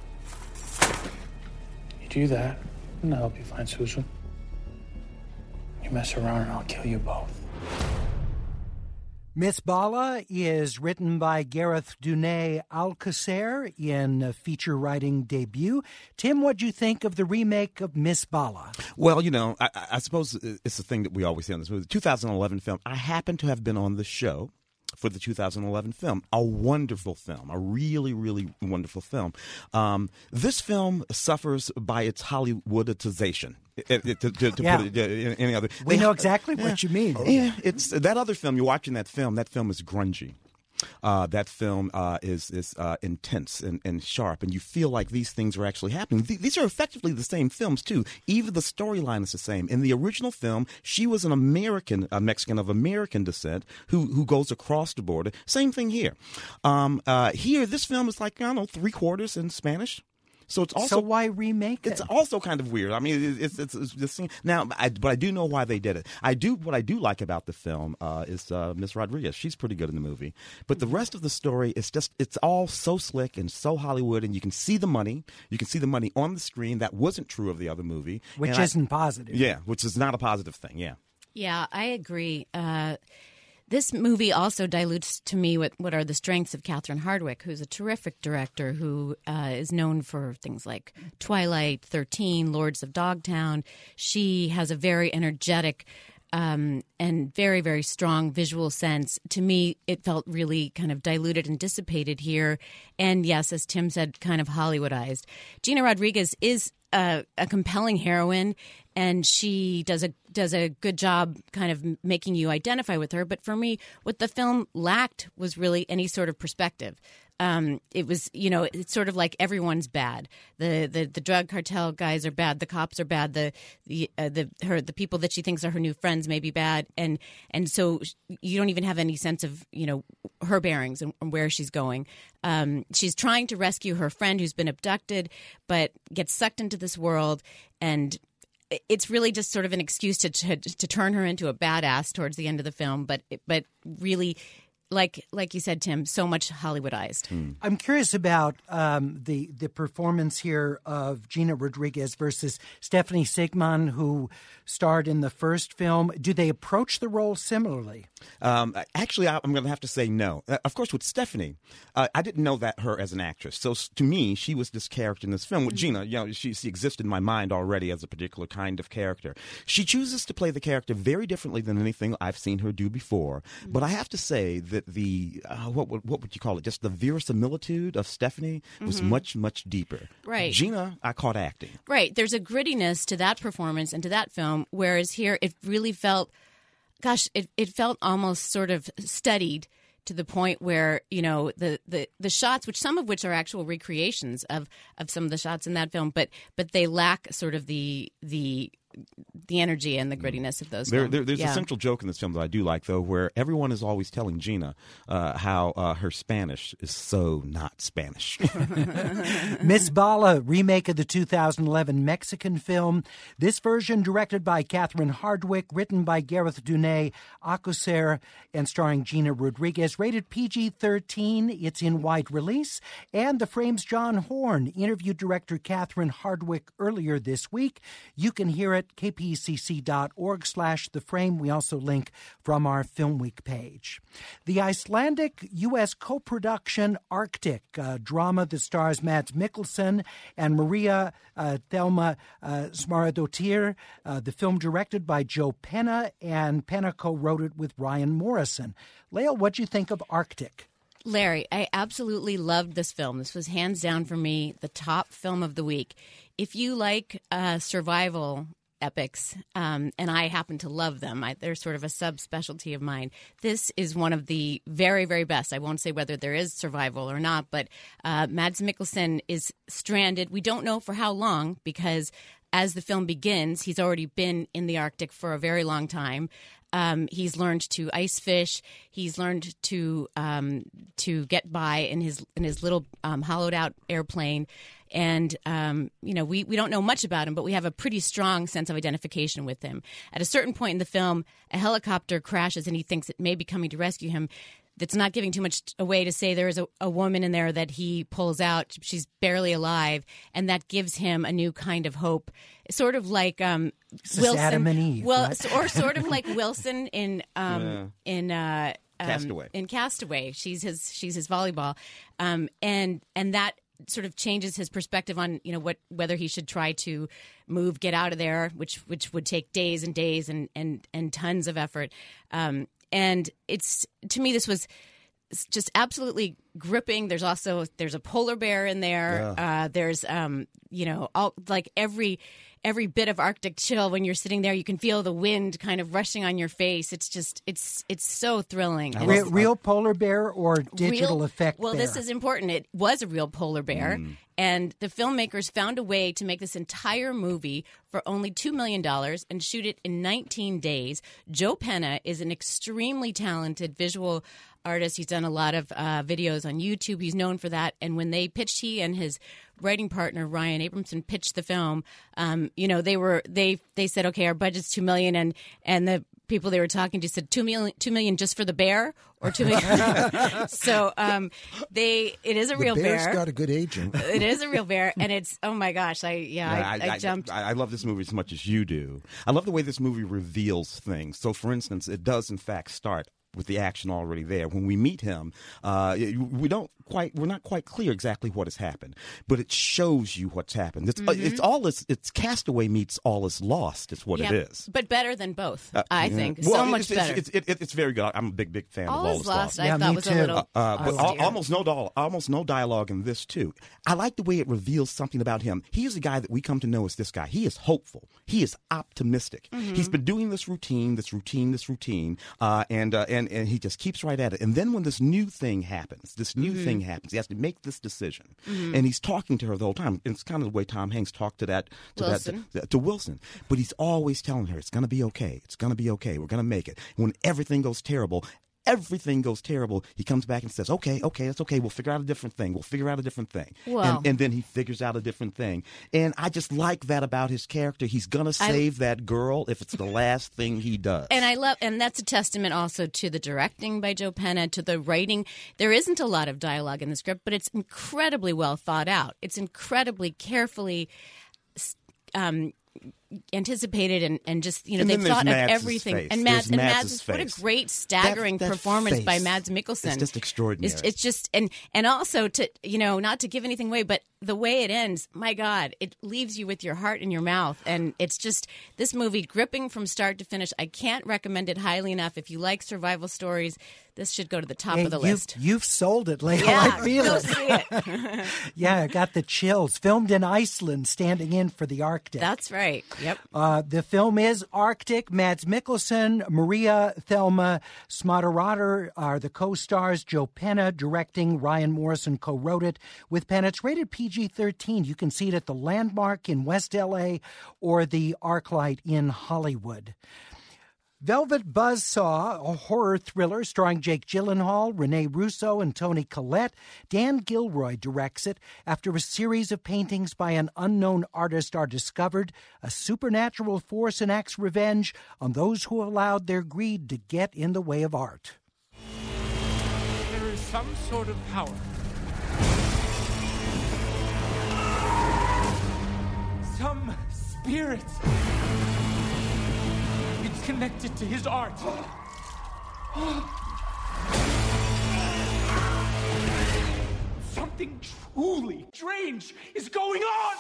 You do that, and I'll help you find Susan. You mess around, and I'll kill you both. Miss Bala is written by Gareth Dunay Alcacer in a feature writing debut. Tim, what do you think of the remake of Miss Bala? Well, you know, I, I suppose it's the thing that we always say on this movie. The two thousand eleven film, I happen to have been on the show for the two thousand eleven film. A wonderful film, a really, really wonderful film. Um, this film suffers by its Hollywoodization. To, to, to yeah. put it uh, any other, we they, know exactly yeah, what you mean. Yeah, it's that other film. You're watching that film. That film is grungy. Uh, that film uh, is is uh, intense and, and sharp, and you feel like these things are actually happening. Th- these are effectively the same films too. Even the storyline is the same. In the original film, she was an American, a Mexican of American descent who who goes across the border. Same thing here. Um, uh, here, this film is like I don't know three quarters in Spanish. So it's also so why remake it? It's also kind of weird. I mean, it's it's, it's just now, I, but I do know why they did it. I do what I do like about the film uh, is uh, Miss Rodriguez. She's pretty good in the movie, but the rest of the story is just it's all so slick and so Hollywood, and you can see the money. You can see the money on the screen. That wasn't true of the other movie, which and isn't I, positive. Yeah, which is not a positive thing. Yeah. Yeah, I agree. Uh, This movie also dilutes to me what, what are the strengths of Catherine Hardwicke, who's a terrific director who uh, is known for things like Twilight, thirteen, Lords of Dogtown. She has a very energetic um, and very, very strong visual sense. To me, it felt really kind of diluted and dissipated here. And yes, as Tim said, kind of Hollywoodized. Gina Rodriguez is a, a compelling heroine, and she does a does a good job kind of making you identify with her. But for me, what the film lacked was really any sort of perspective. Um, it was, you know, it's sort of like everyone's bad. The the, the drug cartel guys are bad. The cops are bad. The the uh, the her the people that she thinks are her new friends may be bad. And and so you don't even have any sense of, you know, her bearings and, and where she's going. Um, she's trying to rescue her friend who's been abducted, but gets sucked into this world, and it's really just sort of an excuse to, to to turn her into a badass towards the end of the film. But but really, like like you said, Tim, so much Hollywoodized. Hmm. I'm curious about um, the the performance here of Gina Rodriguez versus Stephanie Sigman, who starred in the first film. Do they approach the role similarly? Um, actually, I- I'm going to have to say no. Uh, of course, with Stephanie, uh, I didn't know that her as an actress. So s- to me, she was this character in this film. With Gina, you know, she, she existed in my mind already as a particular kind of character. She chooses to play the character very differently than anything I've seen her do before. Mm-hmm. But I have to say that the uh, what would what would you call it? Just the verisimilitude of Stephanie was Mm-hmm. much much deeper. Right. Gina, I caught acting. Right. There's a grittiness to that performance and to that film, whereas here it really felt, gosh, it, it felt almost sort of studied to the point where, you know, the, the, the shots, which some of which are actual recreations of, of some of the shots in that film, but but they lack sort of the the the energy and the grittiness of those There, films. there, there's yeah. a central joke in this film that I do like, though, where everyone is always telling Gina uh, how uh, her Spanish is so not Spanish. Miss Bala, remake of the two thousand eleven Mexican film. This version directed by Catherine Hardwicke, written by Gareth Dunay, Alcocer, and starring Gina Rodriguez. Rated P G thirteen. It's in wide release. And The Frame's John Horn interviewed director Catherine Hardwicke earlier this week. You can hear it k p c c dot org slash the frame. We also link from our Film Week page. The Icelandic U S co-production Arctic, a drama that stars Mads Mikkelsen and Maria uh, Thelma uh, Smaradottir. Uh, the film directed by Joe Penna, and Penna co-wrote it with Ryan Morrison. Lael, what'd you think of Arctic? Larry, I absolutely loved this film. This was hands down for me the top film of the week. If you like uh, survival epics, um, and I happen to love them, I, they're sort of a subspecialty of mine. This is one of the very, very best. I won't say whether there is survival or not, but uh, Mads Mikkelsen is stranded. We don't know for how long, because as the film begins, he's already been in the Arctic for a very long time. Um, he's learned to ice fish. He's learned to um, to get by in his in his little um, hollowed out airplane. And, um, you know, we, we don't know much about him, but we have a pretty strong sense of identification with him. At a certain point in the film, a helicopter crashes and he thinks it may be coming to rescue him. That's not giving too much away to say there is a, a woman in there that he pulls out. She's barely alive, and that gives him a new kind of hope. Sort of like um, Wilson. Adam and Eve, well, right? Or sort of like Wilson in um, Yeah. in uh, um, Castaway. In Castaway, she's his she's his volleyball, um, and and that sort of changes his perspective on, you know, what whether he should try to move, get out of there, which which would take days and days and and and tons of effort. Um, and it's, to me, this was just absolutely gripping. There's also there's a polar bear in there. Yeah. Uh, there's um, you know, all like every. Every bit of Arctic chill when you're sitting there, you can feel the wind kind of rushing on your face. It's just, it's it's so thrilling. And Real, it's- real polar bear or digital real, effect Well, bear? this is important. It was a real polar bear, Mm. and the filmmakers found a way to make this entire movie for only two million dollars and shoot it in nineteen days. Joe Penna is an extremely talented visual artist. He's done a lot of uh, videos on YouTube. He's known for that. And when they pitched, he and his writing partner Ryan Abramson pitched the film, um, you know, they were they they said, okay, our budget's two million, and and the people they were talking to said two million, two million just for the bear, or two million. So um, they it is a the real bear's bear. got a good agent. It is a real bear, and it's oh my gosh, I yeah, I, I, jumped. I, I love this movie as much as you do. I love the way this movie reveals things. So, for instance, it does in fact start with the action already there. When we meet him, uh, we don't quite, we're not quite clear exactly what has happened, but it shows you what's happened. It's, Mhm. it's all is, it's Castaway meets All Is Lost. Is what Yeah, it is. but better than both. Uh, I yeah. think Well, so it's, much it's, better. It's, it's, it, it's very good. I'm a big, big fan All of All Is Is Lost, Lost. I Yeah, thought me was a too. little Uh, uh, but al- austere. almost no dialogue, almost no dialogue in this too. I like the way it reveals something about him. He is a guy that we come to know as this guy. He is hopeful. He is optimistic. Mhm. He's been doing this routine, this routine, this routine, uh, and uh, and and he just keeps right at it. And then when this new thing happens, this new Mhm. thing happens, he has to make this decision, Mhm. and he's talking to her the whole time. It's kind of the way Tom Hanks talked to that to Wilson. that to, to Wilson, but he's always telling her it's going to be okay. It's going to be okay. We're going to make it. And when everything goes terrible, everything goes terrible, he comes back and says, okay, okay, that's okay. We'll figure out a different thing. We'll figure out a different thing. Well, and, and then he figures out a different thing. And I just like that about his character. He's going to save I, that girl if it's the last thing he does. And I love, and that's a testament also to the directing by Joe Penna, to the writing. There isn't a lot of dialogue in the script, but it's incredibly well thought out. It's incredibly carefully um anticipated and, and just, you know, and they've thought of Mads' everything. Face. And Mads, and Mads' Mads, what a great staggering that, that performance face. by Mads Mikkelsen. It's just extraordinary. It's, it's just, and, and also to, you know, not to give anything away, but the way it ends, my God, it leaves you with your heart in your mouth. And it's just, this movie, gripping from start to finish. I can't recommend it highly enough. If you like survival stories, this should go to the top hey, of the you've, list. You've sold it, Layla. Yeah, I feel go it. see it. Yeah, I got the chills. Filmed in Iceland, standing in for the Arctic. That's right. Yep. Uh, the film is Arctic. Mads Mikkelsen, Maria Thelma Smadarater are the co-stars. Joe Penna directing. Ryan Morrison co-wrote it with Penna. It's rated P G thirteen. You can see it at the Landmark in West L A or the ArcLight in Hollywood. Velvet Buzzsaw, a horror thriller starring Jake Gyllenhaal, Rene Russo, and Toni Collette. Dan Gilroy directs it. After a series of paintings by an unknown artist are discovered, a supernatural force enacts revenge on those who allowed their greed to get in the way of art. There is some sort of power. Some spirit. It's connected to his art. Something truly strange is going on.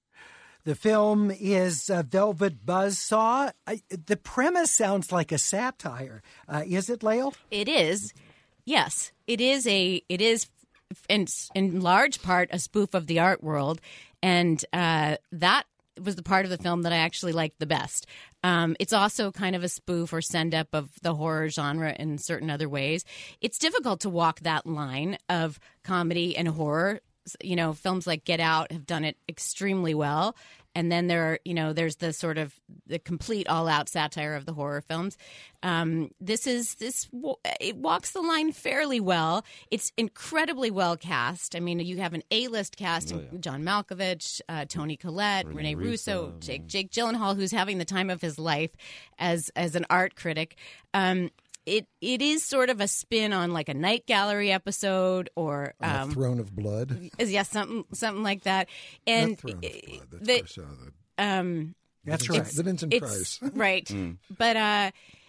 The film is uh, Velvet Buzzsaw. I, the premise sounds like a satire. Uh, is it, Lael? It is. Yes, it is a. It is, in, in large part, a spoof of the art world, and uh, that was the part of the film that I actually liked the best. Um, it's also kind of a spoof or send-up of the horror genre in certain other ways. It's difficult to walk that line of comedy and horror. You know, films like Get Out have done it extremely well. And then there are, you know, there's the sort of the complete all-out satire of the horror films. Um, this is this it walks the line fairly well. It's incredibly well cast. I mean, you have an A-list cast: oh, yeah. John Malkovich, uh, Toni Collette, Rene, Rene Russo, Russo Jake, Jake Gyllenhaal, who's having the time of his life as as an art critic. Um, It it is sort of a spin on like a Night Gallery episode or um, a Throne of Blood. Yes, yeah, something something like that. And Not Throne of Blood. That's the, Price, uh, the, um, that's right. right. The Vincent Price, right? Mm. But uh,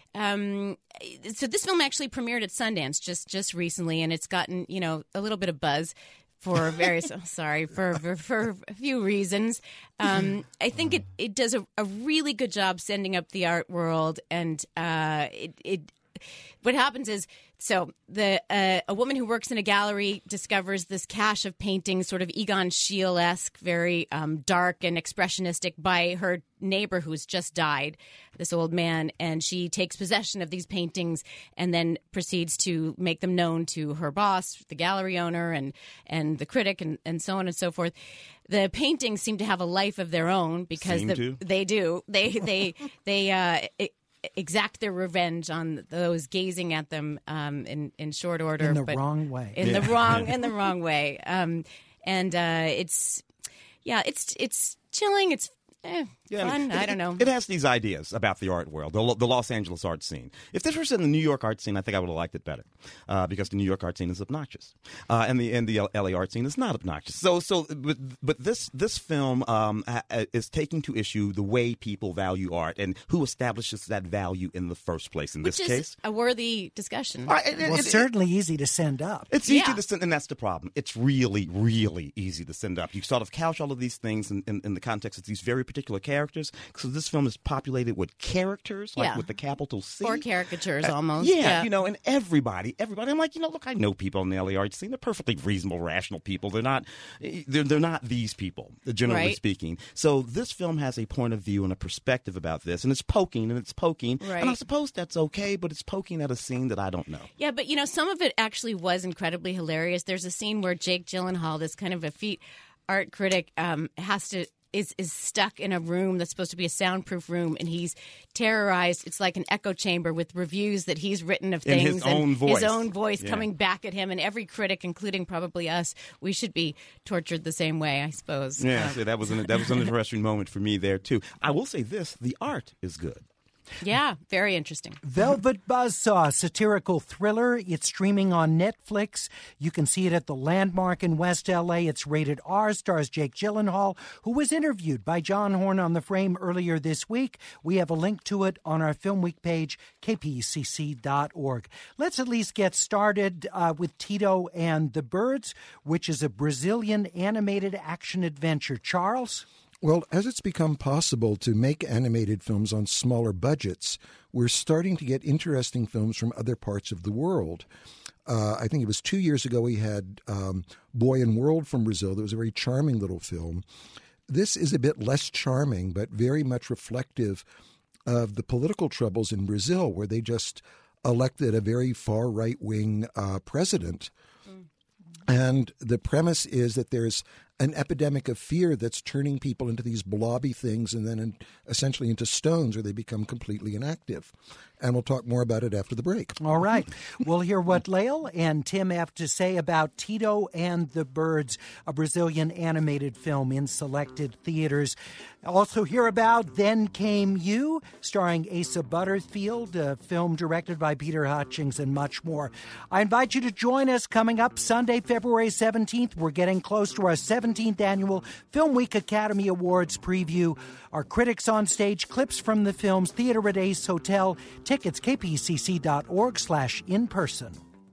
um, so this film actually premiered at Sundance just just recently, and it's gotten you know a little bit of buzz. For various, sorry, for, for for a few reasons. Um, I think it, it does a, a really good job sending up the art world, and uh, it, it what happens is so the uh, a woman who works in a gallery discovers this cache of paintings, sort of Egon Schiele-esque, very um, dark and expressionistic, by her neighbor who's just died, this old man, and she takes possession of these paintings and then proceeds to make them known to her boss, the gallery owner, and and the critic, and, and so on and so forth. The paintings seem to have a life of their own because the, they do. They they they. Uh, it, exact their revenge on those gazing at them um, in in short order, in the but wrong way. In yeah. the wrong in the wrong way. Um, and uh, it's yeah, it's it's chilling. It's eh, yeah, fun. I, I don't know. It has these ideas about the art world, the, the Los Angeles art scene. If this was in the New York art scene, I think I would have liked it better uh, because the New York art scene is obnoxious, uh, and the and the L A art scene is not obnoxious. So so, but, but this this film um, is taking to issue the way people value art and who establishes that value in the first place. In Which this is case, a worthy discussion. Uh, it, it, well, it, certainly it, easy to send up. It's easy yeah. to send, and that's the problem. It's really, really easy to send up. You sort of couch all of these things in, in, in the context of these very particular characters. So this film is populated with characters, like yeah. with the capital C. Or caricatures, uh, almost. Yeah, yeah, you know, and everybody, everybody. I'm like, you know, look, I know people in the L A art scene. They're perfectly reasonable, rational people. They're not, they're, they're not these people, generally right. speaking. So this film has a point of view and a perspective about this, and it's poking, and it's poking. Right. And I suppose that's okay, but it's poking at a scene that I don't know. Yeah, but, you know, some of it actually was incredibly hilarious. There's a scene where Jake Gyllenhaal, this kind of effete art critic, um, has to is is stuck in a room that's supposed to be a soundproof room, and he's terrorized. It's like an echo chamber with reviews that he's written of In things his and own voice. his own voice Yeah. coming back at him, and every critic, including probably us, we should be tortured the same way, I suppose. Yeah, Um, so that was an, that was an interesting moment for me there too. I will say this: the art is good. yeah, very interesting. Velvet Buzzsaw, satirical thriller. It's streaming on Netflix. You can see it at the Landmark in West L A. It's rated R, stars Jake Gyllenhaal, who was interviewed by John Horn on The Frame earlier this week. We have a link to it on our Film Week page, k p e c c dot org. Let's at least get started uh, with Tito and the Birds, which is a Brazilian animated action-adventure. Charles? Well, as it's become possible to make animated films on smaller budgets, we're starting to get interesting films from other parts of the world. Uh, I think it was two years ago we had um, Boy and World from Brazil. That was a very charming little film. This is a bit less charming, but very much reflective of the political troubles in Brazil, where they just elected a very far right-wing uh, president. And the premise is that there's an epidemic of fear that's turning people into these blobby things and then in, essentially into stones, or they become completely inactive. And we'll talk more about it after the break. All right. We'll hear what Lael and Tim have to say about Tito and the Birds, a Brazilian animated film in selected theaters. Also hear about Then Came You, starring Asa Butterfield, a film directed by Peter Hutchings, and much more. I invite you to join us coming up Sunday, February seventeenth. We're getting close to our seventeenth annual Film Week Academy Awards preview. Our critics on stage, clips from the films, Theater at Ace Hotel, tickets, k p e c c dot org slash in person.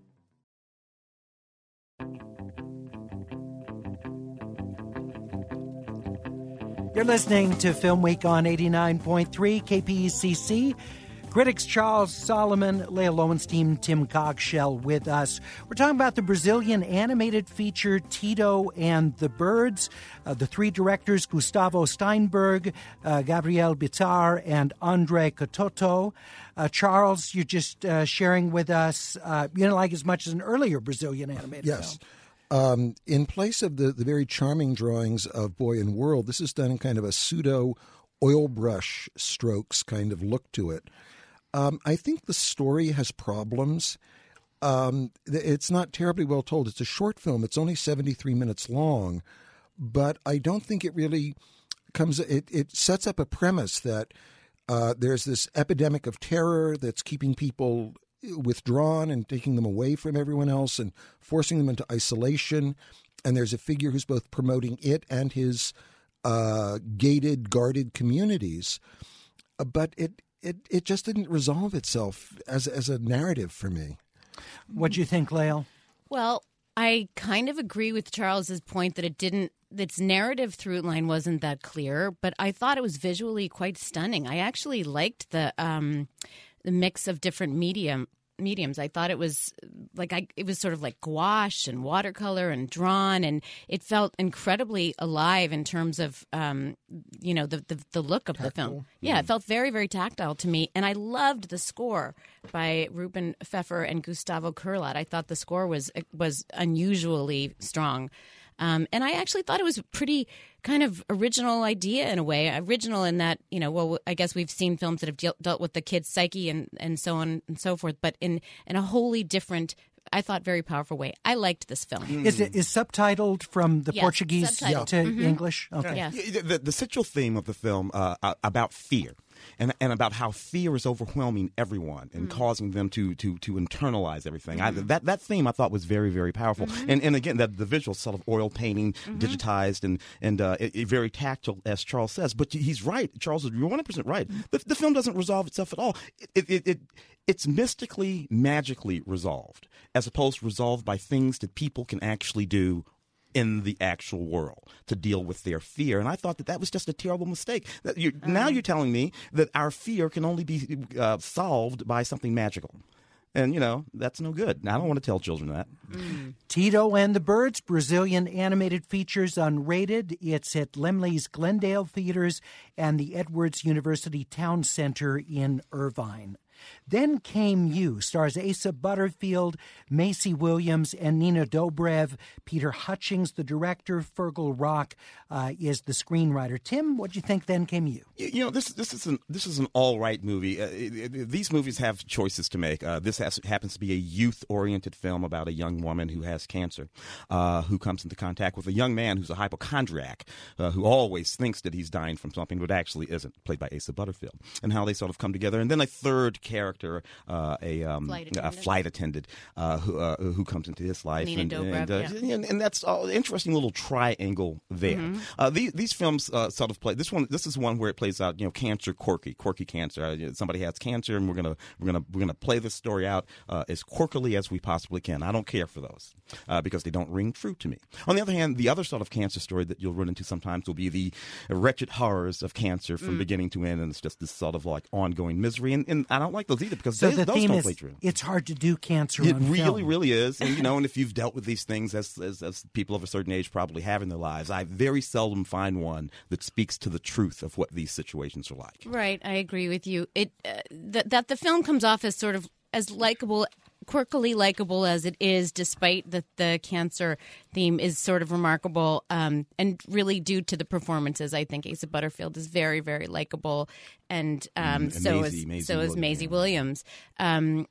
You're listening to Film Week on eighty-nine point three K P E C C. Critics Charles Solomon, Lael Lowenstein, Tim Cogshell with us. We're talking about the Brazilian animated feature Tito and the Birds. Uh, the three directors, Gustavo Steinberg, uh, Gabriel Bitar, and Andre Catoto. Uh, Charles, you're just uh, sharing with us, uh, you know, like as much as an earlier Brazilian animated Yes. film. Um, in place of the, the very charming drawings of Boy and World, this is done in kind of a pseudo oil brush strokes kind of look to it. Um, I think the story has problems. Um, it's not terribly well told. It's a short film. It's only seventy-three minutes long, but I don't think it really comes. It, it sets up a premise that uh, there's this epidemic of terror that's keeping people withdrawn and taking them away from everyone else and forcing them into isolation. And there's a figure who's both promoting it and his uh, gated, guarded communities. Uh, but it, it it just didn't resolve itself as as a narrative for me. What do you think, Lael? Well, I kind of agree with Charles's point that it didn't, its narrative through line wasn't that clear, but I thought it was visually quite stunning. I actually liked the um, the mix of different medium mediums. I thought it was like I, it was sort of like gouache and watercolor and drawn, and it felt incredibly alive in terms of um, you know the, the the look of tactile. The film. Yeah, mm. It felt very very tactile to me, and I loved the score by Ruben Pfeffer and Gustavo Kurlat. I thought the score was was unusually strong. Um, and I actually thought it was a pretty kind of original idea in a way. Original in that, you know, well, I guess we've seen films that have de- dealt with the kid's psyche and, and so on and so forth, but in, in a wholly different, I thought, very powerful way. I liked this film. Mm. Is it is subtitled from the yes, Portuguese subtitled. to Mm-hmm. English? Okay. Yes. The, the central theme of the film uh, about fear. And, and about how fear is overwhelming everyone and mm. causing them to to to internalize everything. Mm. I, that that theme I thought was very very powerful. Mm-hmm. And and again, that the visual sort of oil painting, mm-hmm. digitized and and uh, it, it very tactile, as Charles says. But he's right, Charles. You're one hundred percent right. Mm. The, the film doesn't resolve itself at all. It it, it it's mystically, magically resolved, as opposed to resolved by things that people can actually do in the actual world to deal with their fear. And I thought that that was just a terrible mistake. That you, um, now you're telling me that our fear can only be uh, solved by something magical. And, you know, that's no good. I don't want to tell children that. Mm. Tito and the Birds, Brazilian animated features unrated. It's at Lemley's Glendale Theaters and the Edwards University Town Center in Irvine. Then Came You stars Asa Butterfield, Macy Williams, and Nina Dobrev. Peter Hutchings, the director. Fergal Rock uh, is the screenwriter. Tim, what do you think Then Came You? You, you know, this this is an this is an all right movie. Uh, it, it, these movies have choices to make. Uh, this has, happens to be a youth oriented film about a young woman who has cancer, uh, who comes into contact with a young man who's a hypochondriac, uh, who always thinks that he's dying from something, but actually isn't. Played by Asa Butterfield, and how they sort of come together. And then a third character, uh, a, um, flight a flight attendant, uh, who uh, who comes into his life, Nina and, Dobrev, and, uh, yeah. and, and that's an interesting little triangle there. Mhm. Uh, these, these films uh, sort of play. This one, this is one where it plays out. You know, cancer, quirky, quirky cancer. Uh, somebody has cancer, and we're gonna we're gonna we're gonna play this story out uh, as quirkily as we possibly can. I don't care for those uh, because they don't ring true to me. On the other hand, the other sort of cancer story that you'll run into sometimes will be the wretched horrors of cancer from Mm. beginning to end, and it's just this sort of like ongoing misery. And, and I don't like those either because So they, the those theme don't is play true. it's hard to do cancer It on really, film. really is. And, you know, and if you've dealt with these things as, as as people of a certain age probably have in their lives, I very seldom find one that speaks to the truth of what these situations are like. Right, I agree with you. It uh, th- that the film comes off as sort of as likable, quirkily likable as it is, despite that the cancer theme is sort of remarkable, um, and really due to the performances. I think Asa Butterfield is very, very likable, and um, Mm, and so Maisie- is Maisie so is Williams, Maisie yeah. Williams. Um,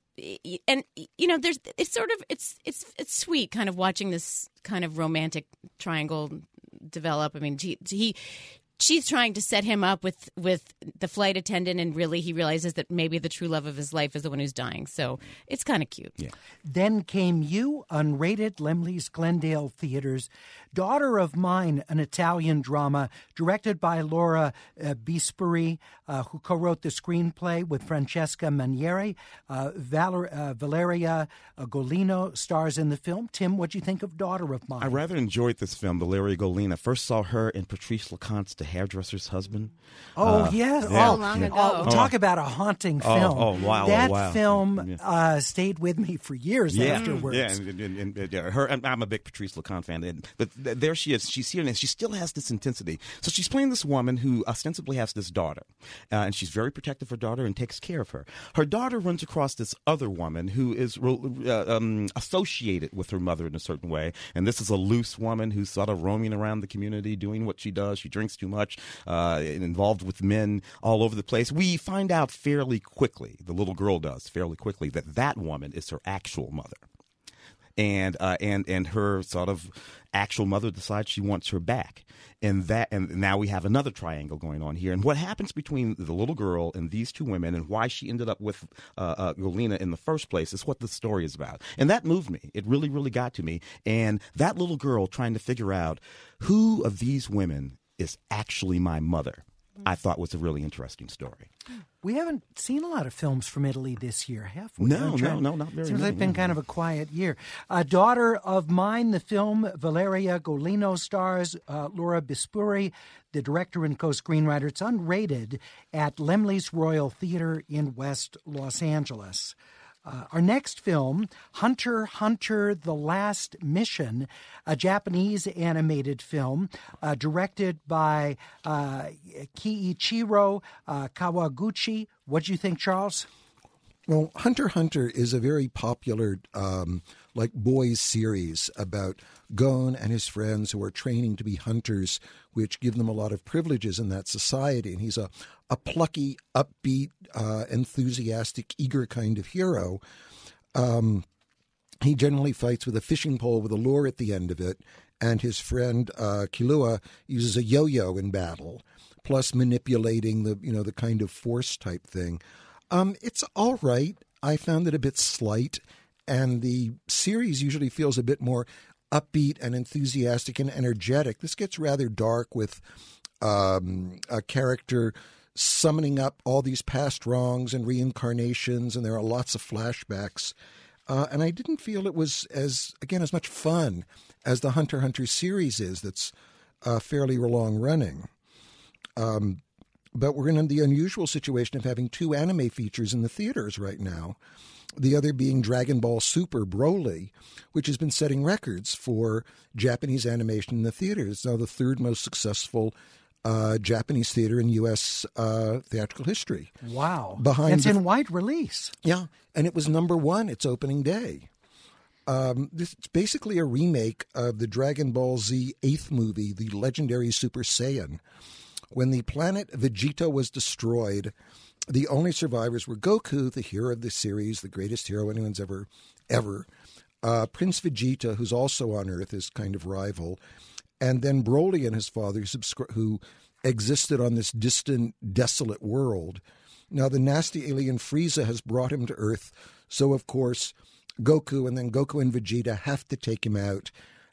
y- and you know, there's it's sort of it's it's it's sweet, kind of watching this kind of romantic triangle develop. I mean, he. he She's trying to set him up with, with the flight attendant, and really he realizes that maybe the true love of his life is the one who's dying. So it's kind of cute. Yeah. Then Came You, unrated, Lemley's Glendale Theaters. Daughter of Mine, an Italian drama directed by Laura uh, Bisperi, uh, who co-wrote the screenplay with Francesca Manieri. Uh, Valer- uh, Valeria uh, Golino stars in the film. Tim, what do you think of Daughter of Mine? I rather enjoyed this film, Valeria Golina. First saw her in Patrice LeConte's The Hairdresser's Husband. Oh, Uh, yes. yeah. Oh, long ago. Oh, talk about a haunting Oh, film. oh, wow, That oh, wow. film Yeah. uh, stayed with me for years Yeah, afterwards. yeah, and, and, and, and, yeah, her. I'm a big Patrice LeConte fan, and, but th- there she is. She's here, and she still has this intensity. So she's playing this woman who ostensibly has this daughter, uh, and she's very protective of her daughter and takes care of her. Her daughter runs across this other woman who is uh, um, associated with her mother in a certain way, and this is a loose woman who's sort of roaming around the community, doing what she does. She drinks too much, uh, and involved with men all over the place. We find out fairly quickly, the little girl does fairly quickly, that that woman is her actual mother. And uh, and and her sort of actual mother decides she wants her back, and that and now we have another triangle going on here. And what happens between the little girl and these two women, and why she ended up with uh, uh, Golina in the first place, is what the story is about. And that moved me. It really, really got to me. And that little girl trying to figure out who of these women is actually my mother, I thought was a really interesting story. We haven't seen a lot of films from Italy this year, have we? No, I'm trying- no, no, not very Seems many, like it's been yeah. kind of a quiet year. Uh, Daughter of Mine, the film, Valeria Golino stars, uh, Laura Bispuri, the director and co-screenwriter. It's unrated at Lemley's Royal Theater in West Los Angeles. Uh, our next film, Hunter x Hunter: The Last Mission, a Japanese animated film uh, directed by uh, Kiichiro uh, Kawaguchi. What do you think, Charles? Well, Hunter x Hunter is a very popular, um, like, boys series about Gon and his friends who are training to be hunters, which give them a lot of privileges in that society. And he's a, a plucky, upbeat, uh, enthusiastic, eager kind of hero. Um, he generally fights with a fishing pole with a lure at the end of it, and his friend uh, Killua uses a yo-yo in battle, plus manipulating the, you know, the kind of force type thing. Um, it's all right. I found it a bit slight, and the series usually feels a bit more upbeat and enthusiastic and energetic. This gets rather dark with um, a character summoning up all these past wrongs and reincarnations, and there are lots of flashbacks. Uh, and I didn't feel it was as, again, as much fun as the Hunter x Hunter series is that's uh, fairly long running. Um, but we're in the unusual situation of having two anime features in the theaters right now, the other being Dragon Ball Super Broly, which has been setting records for Japanese animation in the theaters. It's now the third most successful uh, Japanese theater in U S uh, theatrical history. Wow. Behind it's the, in wide release. Yeah, and it was number one its opening day. Um, this it's basically a remake of the Dragon Ball Z eighth movie, the legendary Super Saiyan. When the planet Vegeta was destroyed, the only survivors were Goku, the hero of the series, the greatest hero anyone's ever, ever, uh, Prince Vegeta, who's also on Earth, his kind of rival, and then Broly and his father, subscri- who existed on this distant, desolate world. Now, the nasty alien Frieza has brought him to Earth, so, of course, Goku and then Goku and Vegeta have to take him out.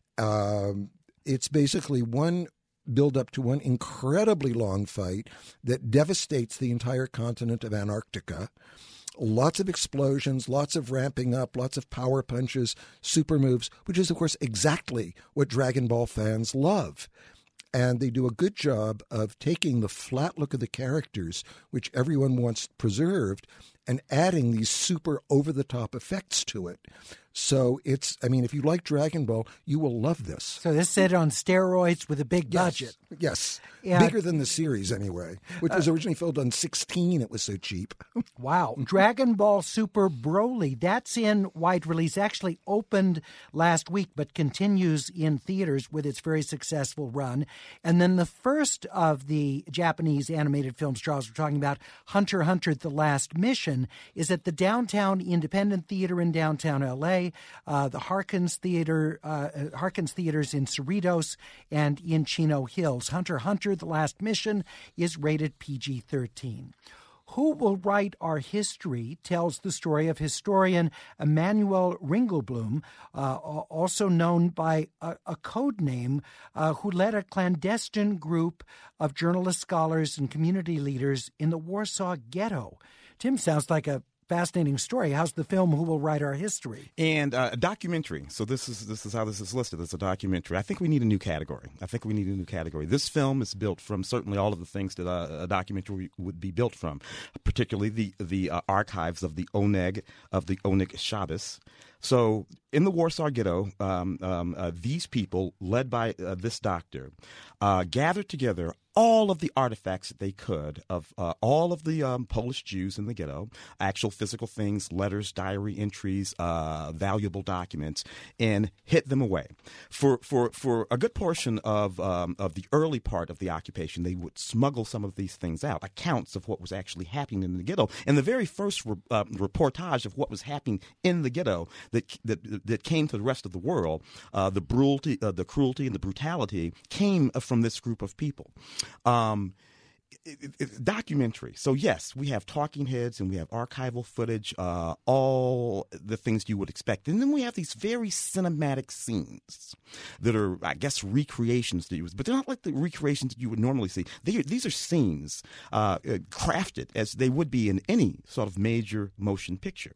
Um, it's basically one build up to one incredibly long fight that devastates the entire continent of Antarctica. Lots of explosions, lots of ramping up, lots of power punches, super moves, which is, of course, exactly what Dragon Ball fans love. And they do a good job of taking the flat look of the characters, which everyone wants preserved, and adding these super over-the-top effects to it. So it's, I mean, if you like Dragon Ball, you will love this. So this is set on steroids with a big yes. budget. Yes. Yeah. Bigger than the series, anyway, which was Uh, originally filmed on sixteen. It was so cheap. Wow. Dragon Ball Super Broly, that's in wide release. Actually opened last week, but continues in theaters with its very successful run. And then the first of the Japanese animated films, Charles, we're talking about, Hunter x Hunter: The Last Mission, is at the Downtown Independent Theater in downtown L A, uh, the Harkins Theater, uh, Harkins Theaters in Cerritos, and in Chino Hills. Hunter x Hunter: The Last Mission is rated P G thirteen. Who Will Write Our History tells the story of historian Emanuel Ringelblum, uh, also known by a, a code name, uh, who led a clandestine group of journalists, scholars, and community leaders in the Warsaw Ghetto. Tim, sounds like a fascinating story. How's the film Who Will Write Our History? And uh, a documentary. So this is this is how this is listed as a documentary. I think we need a new category. I think we need a new category. This film is built from certainly all of the things that uh, a documentary would be built from, particularly the the uh, archives of the Oneg of the Oneg Shabbos. So in the Warsaw Ghetto, um, um, uh, these people, led by uh, this doctor, uh, gathered together all of the artifacts that they could of uh, all of the um, Polish Jews in the ghetto, actual physical things, letters, diary entries, uh, valuable documents, and hid them away. For for for a good portion of um, of the early part of the occupation, they would smuggle some of these things out, accounts of what was actually happening in the ghetto. And the very first re- uh, reportage of what was happening in the ghetto that that, that came to the rest of the world, uh, the brutality, uh, the cruelty, and the brutality came from this group of people. Um, it, it, it, documentary. So yes, we have talking heads and we have archival footage, uh, all the things you would expect. And then we have these very cinematic scenes that are, I guess, recreations to use, but they're not like the recreations that you would normally see. They, these are scenes uh, crafted as they would be in any sort of major motion picture.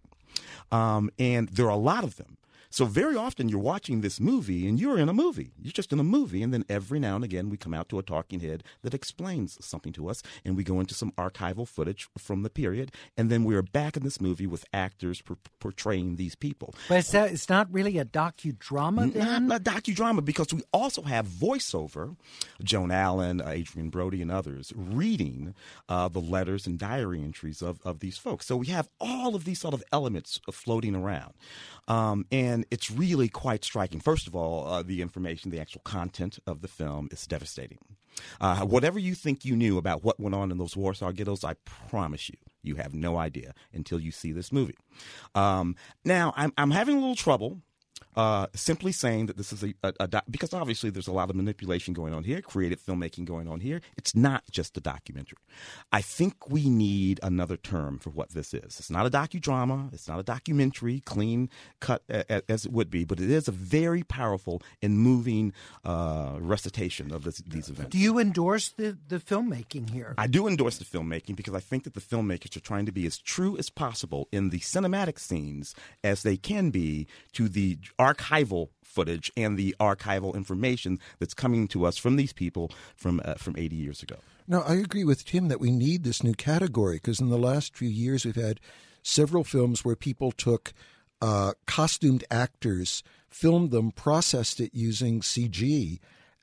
Um, and there are a lot of them. So very often you're watching this movie and you're in a movie. You're just in a movie. And then every now and again we come out to a talking head that explains something to us. And we go into some archival footage from the period. And then we are back in this movie with actors per- portraying these people. But it's, uh, it's not really a docudrama then? Not a docudrama, because we also have voiceover, Joan Allen, uh, Adrian Brody, and others reading uh, the letters and diary entries of, of these folks. So we have all of these sort of elements floating around. Um, and it's really quite striking. First of all, uh, the information, the actual content of the film is devastating. Uh, whatever you think you knew about what went on in those Warsaw ghettos, I promise you, you have no idea until you see this movie. Um, now, I'm, I'm having a little trouble Uh, simply saying that this is a, a, a doc, because obviously there's a lot of manipulation going on here, creative filmmaking going on here. It's not just a documentary. I think we need another term for what this is. It's not a docudrama. It's not a documentary, clean cut a, a, as it would be, but it is a very powerful and moving uh, recitation of this, these events. Do you endorse the, the filmmaking here? I do endorse the filmmaking because I think that the filmmakers are trying to be as true as possible in the cinematic scenes as they can be to the archival footage and the archival information that's coming to us from these people from uh, from eighty years ago. No, I agree with Tim that we need this new category because in the last few years we've had several films where people took uh, costumed actors, filmed them, processed it using C G,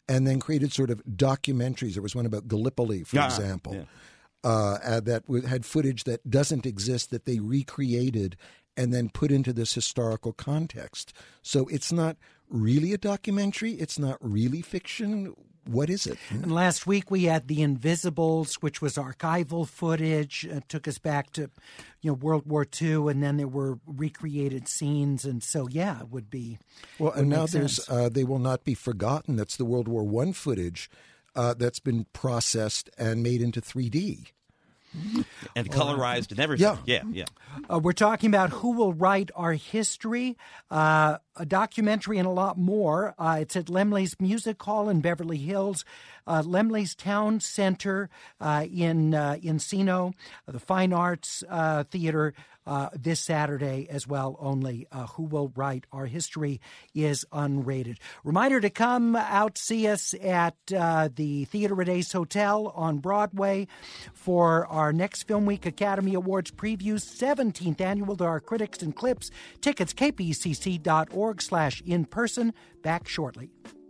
and then created sort of documentaries. There was one about Gallipoli, for Ah, example, yeah. uh, uh, that w- had footage that doesn't exist that they recreated and then put into this historical context. So it's not really a documentary. It's not really fiction. What is it? And last week we had The Invisibles, which was archival footage. It took us back to, you know, World War Two, and then there were recreated scenes. And so, yeah, it would be. Well, would and now make there's sense. uh, They Will Not Be Forgotten. That's the World War One footage uh, that's been processed and made into three D. And colorized and everything. Yeah. Yeah, yeah. Uh, we're talking about Who Will Write Our History, uh, a documentary and a lot more. Uh, it's at Lemley's Music Hall in Beverly Hills, uh, Lemley's Town Center uh, in uh, Encino, uh, the Fine Arts uh, Theater uh, this Saturday as well. Only uh, Who Will Write Our History is unrated. Reminder to come out, see us at uh, the Theater at Ace Hotel on Broadway for our next Film Week Academy Awards preview, seventeenth annual to our Critics and Clips. Tickets, k p c c dot org slash in person. Back shortly.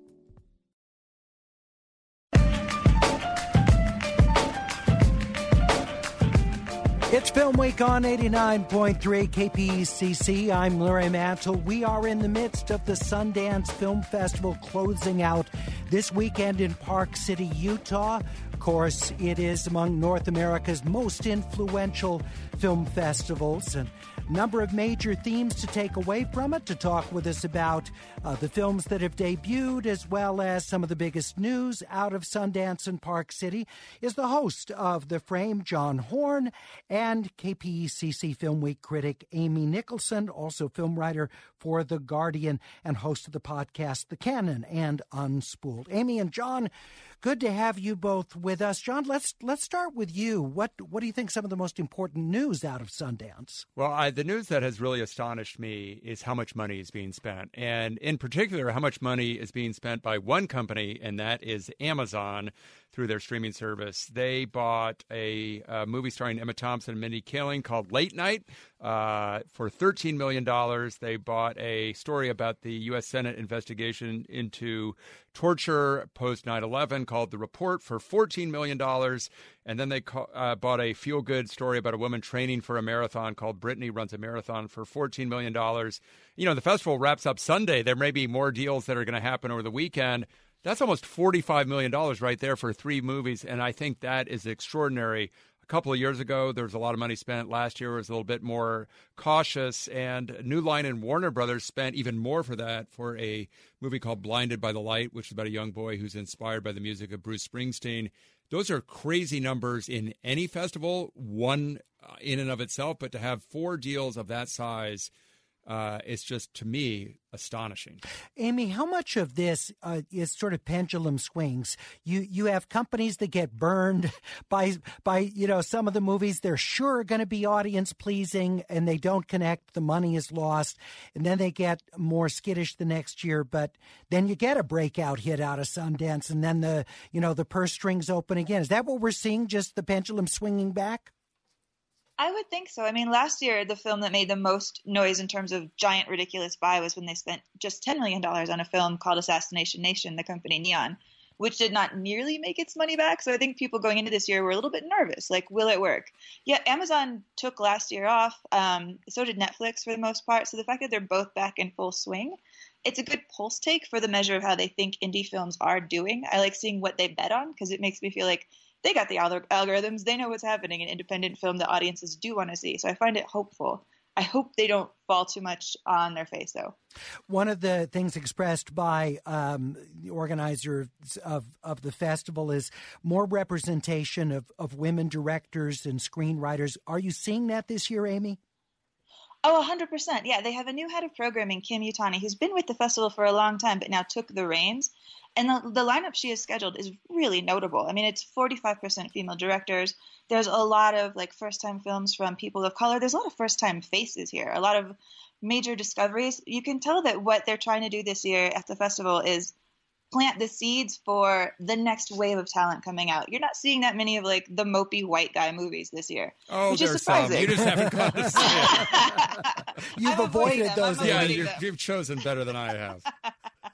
It's Film Week on eighty-nine point three K P C C. I'm Larry Mantle. We are in the midst of the Sundance Film Festival closing out this weekend in Park City, Utah. Of course, it is among North America's most influential film festivals, and a number of major themes to take away from it. To talk with us about uh, the films that have debuted, as well as some of the biggest news out of Sundance and Park City, is the host of The Frame, John Horn, and K P C C Film Week critic Amy Nicholson, also film writer for The Guardian and host of the podcast The Canon and Unspooled. Amy and John, good to have you both with us. John, let's let's start with you. What what do you think some of the most important news out of Sundance? Well, I, the news that has really astonished me is how much money is being spent, and in particular, how much money is being spent by one company, and that is Amazon through their streaming service. They bought a, a movie starring Emma Thompson and Mindy Kaling called Late Night uh, for thirteen million dollars. They bought a story about the U S Senate investigation into torture post nine eleven called The Report for fourteen million dollars. And then they ca- uh, bought a feel-good story about a woman training for a marathon called Brittany Runs a Marathon for fourteen million dollars. You know, the festival wraps up Sunday. There may be more deals that are going to happen over the weekend. That's almost forty-five million dollars right there for three movies, and I think that is extraordinary. A couple of years ago, there was a lot of money spent. Last year was a little bit more cautious, and New Line and Warner Brothers spent even more for that for a movie called Blinded by the Light, which is about a young boy who's inspired by the music of Bruce Springsteen. Those are crazy numbers in any festival, one uh, in and of itself, but to have four deals of that size, uh, it's just, to me, astonishing. Amy, how much of this uh, is sort of pendulum swings? You you have companies that get burned by by you know some of the movies they're sure are going to be audience pleasing, and they don't connect. The money is lost, and then they get more skittish the next year. But then you get a breakout hit out of Sundance, and then the you know the purse strings open again. Is that what we're seeing? Just the pendulum swinging back? I would think so. I mean, last year, the film that made the most noise in terms of giant, ridiculous buy was when they spent just ten million dollars on a film called Assassination Nation, the company Neon, which did not nearly make its money back. So I think people going into this year were a little bit nervous, like, will it work? Yeah, Amazon took last year off. Um, so did Netflix for the most part. So the fact that they're both back in full swing, it's a good pulse take for the measure of how they think indie films are doing. I like seeing what they bet on because it makes me feel like they got the alg- algorithms. They know what's happening in independent film that audiences do want to see. So I find it hopeful. I hope they don't fall too much on their face, though. One of the things expressed by um, the organizers of, of the festival is more representation of, of women directors and screenwriters. Are you seeing that this year, Amy? Oh, one hundred percent. Yeah, they have a new head of programming, Kim Utani, who's been with the festival for a long time, but now took the reins. And the, the lineup she has scheduled is really notable. I mean, it's forty-five percent female directors. There's a lot of like first-time films from people of color. There's a lot of first-time faces here, a lot of major discoveries. You can tell that what they're trying to do this year at the festival is plant the seeds for the next wave of talent coming out. You're not seeing that many of like the mopey white guy movies this year. Oh, which is there's some. surprising. You just haven't gone to see it. You've I'm avoided them. those. I'm Yeah, avoiding you've, them. you've chosen better than I have.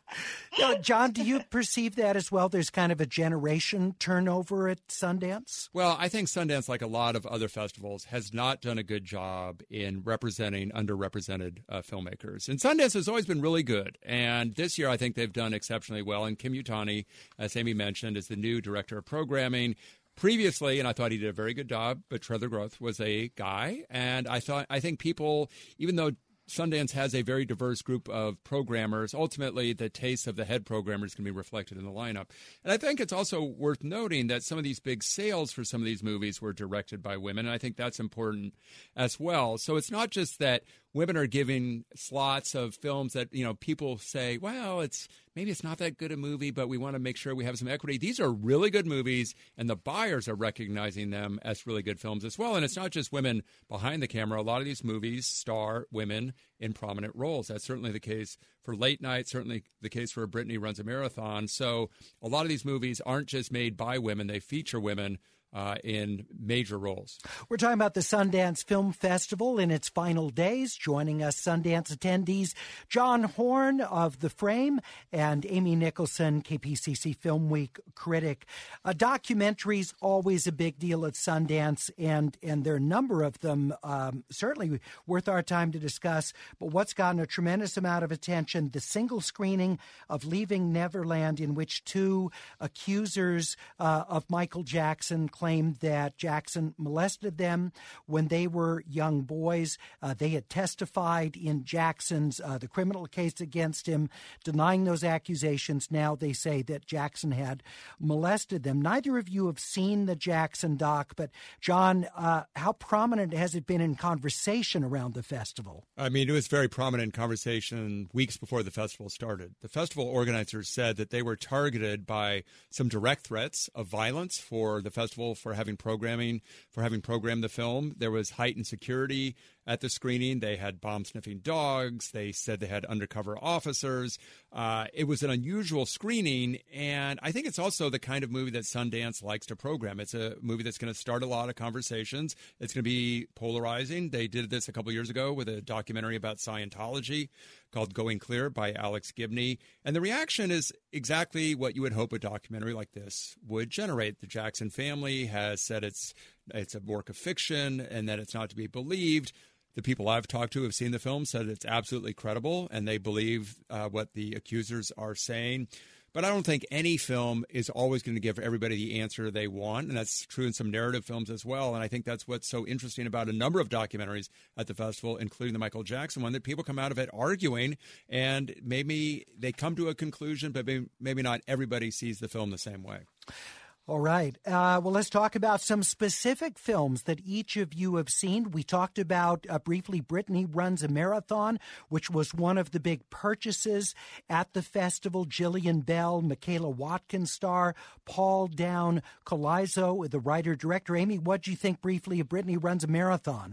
Now, John, do you perceive that as well? There's kind of a generation turnover at Sundance? Well, I think Sundance, like a lot of other festivals, has not done a good job in representing underrepresented uh, filmmakers. And Sundance has always been really good. And this year, I think they've done exceptionally well. And Kim Yutani, as Amy mentioned, is the new director of programming. Previously, and I thought he did a very good job, but Trevor Groth was a guy. And I thought, I think people, even though Sundance has a very diverse group of programmers, ultimately the taste of the head programmer is going to be reflected in the lineup. And I think it's also worth noting that some of these big sales for some of these movies were directed by women, and I think that's important as well. So it's not just that women are giving slots of films that, you know, people say, well, it's maybe it's not that good a movie, but we want to make sure we have some equity. These are really good movies, and the buyers are recognizing them as really good films as well. And it's not just women behind the camera. A lot of these movies star women in prominent roles. That's certainly the case for Late Night, certainly the case for Brittany Runs a Marathon. So a lot of these movies aren't just made by women. They feature women Uh, in major roles. We're talking about the Sundance Film Festival in its final days. Joining us, Sundance attendees John Horn of The Frame and Amy Nicholson, K P C C Film Week critic. Uh, documentaries, always a big deal at Sundance, and, and there are a number of them um, certainly worth our time to discuss. But what's gotten a tremendous amount of attention, the single screening of Leaving Neverland, in which two accusers uh, of Michael Jackson claimed that Jackson molested them when they were young boys. Uh, they had testified in Jackson's, uh, the criminal case against him, denying those accusations. Now they say that Jackson had molested them. Neither of you have seen the Jackson doc, but John, uh, how prominent has it been in conversation around the festival? I mean, it was very prominent in conversation weeks before the festival started. The festival organizers said that they were targeted by some direct threats of violence for the festival for having programming, for having programmed the film. There was heightened security at the screening. They had bomb-sniffing dogs. They said they had undercover officers. Uh, it was an unusual screening, and I think it's also the kind of movie that Sundance likes to program. It's a movie that's going to start a lot of conversations. It's going to be polarizing. They did this a couple years ago with a documentary about Scientology called Going Clear by Alex Gibney. And the reaction is exactly what you would hope a documentary like this would generate. The Jackson family has said it's it's a work of fiction and that it's not to be believed. The people I've talked to have seen the film said it's absolutely credible, and they believe uh, what the accusers are saying. But I don't think any film is always going to give everybody the answer they want, and that's true in some narrative films as well. And I think that's what's so interesting about a number of documentaries at the festival, including the Michael Jackson one, that people come out of it arguing, and maybe they come to a conclusion, but maybe, maybe not everybody sees the film the same way. All right. Uh, well, let's talk about some specific films that each of you have seen. We talked about uh, briefly Brittany Runs a Marathon, which was one of the big purchases at the festival. Jillian Bell, Michaela Watkins star, Paul Down Colaizzo, the writer-director. Amy, what do you think briefly of Brittany Runs a Marathon?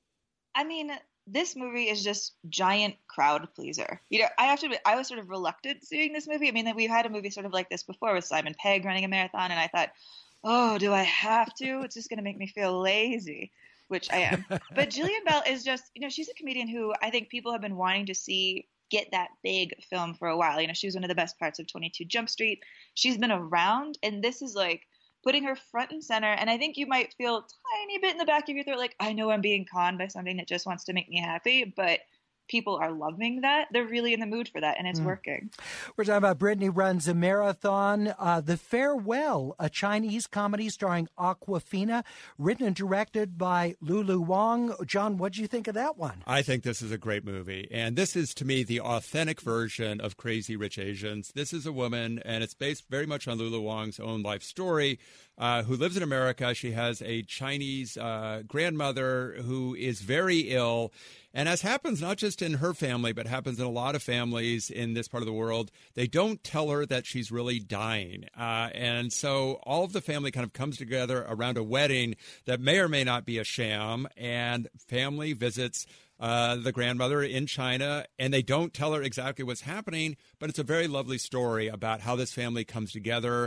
I mean, this movie is just giant crowd pleaser. You know, I have to admit, I was sort of reluctant seeing this movie. I mean, we've had a movie sort of like this before with Simon Pegg running a marathon, and I thought, oh, do I have to? It's just going to make me feel lazy, which I am. But Jillian Bell is just, you know, she's a comedian who I think people have been wanting to see get that big film for a while. You know, she was one of the best parts of twenty-two Jump Street. She's been around, and this is like putting her front and center. And I think you might feel a tiny bit in the back of your throat, like, I know I'm being conned by something that just wants to make me happy, but people are loving that. They're really in the mood for that, and it's mm. working. We're talking about Brittany Runs a Marathon. Uh, The Farewell, a Chinese comedy starring Awkwafina, written and directed by Lulu Wang. John, what do you think of that one? I think this is a great movie, and this is, to me, the authentic version of Crazy Rich Asians. This is a woman, and it's based very much on Lulu Wang's own life story, uh, who lives in America. She has a Chinese uh, grandmother who is very ill. And as happens not just in her family, but happens in a lot of families in this part of the world, they don't tell her that she's really dying. Uh, and so all of the family kind of comes together around a wedding that may or may not be a sham, and family visits uh, the grandmother in China, and they don't tell her exactly what's happening, but it's a very lovely story about how this family comes together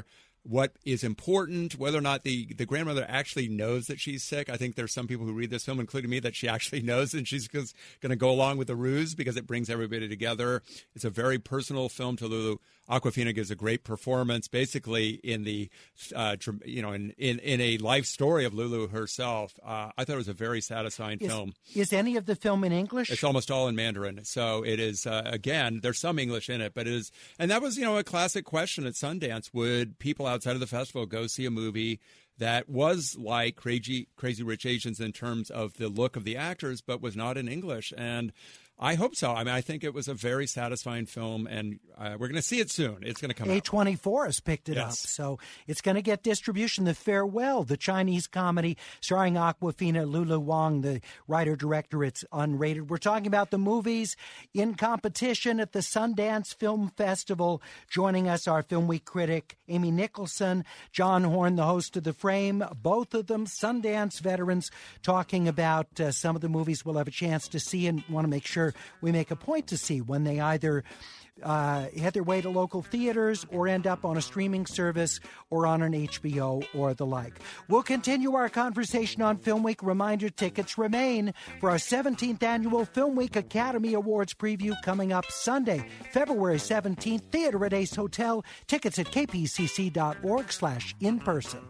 what is important, whether or not the, the grandmother actually knows that she's sick. I think there's some people who read this film, including me, that she actually knows and she's going to go along with the ruse because it brings everybody together. It's a very personal film to Lulu. Awkwafina gives a great performance, basically in the, uh, you know, in, in, in a life story of Lulu herself. Uh, I thought it was a very satisfying is, film. Is any of the film in English? It's almost all in Mandarin. So it is, uh, again, there's some English in it, but it is, and that was, you know, a classic question at Sundance. Would people outside of the festival go see a movie that was like Crazy, Crazy Rich Asians in terms of the look of the actors, but was not in English? And I hope so. I mean, I think it was a very satisfying film, and uh, we're going to see it soon. It's going to come out. A twenty-four has picked it yes. up, so it's going to get distribution. The Farewell, the Chinese comedy starring Awkwafina, Lulu Wang, the writer-director. It's unrated. We're talking about the movies in competition at the Sundance Film Festival. Joining us, our Film Week critic, Amy Nicholson, John Horn, the host of The Frame, both of them Sundance veterans, talking about uh, some of the movies we'll have a chance to see and want to make sure we make a point to see when they either uh, head their way to local theaters or end up on a streaming service or on an H B O or the like. We'll continue our conversation on Film Week. Reminder, tickets remain for our seventeenth Annual Film Week Academy Awards preview coming up Sunday, February seventeenth, Theater at Ace Hotel. Tickets at kpcc.org slash in person.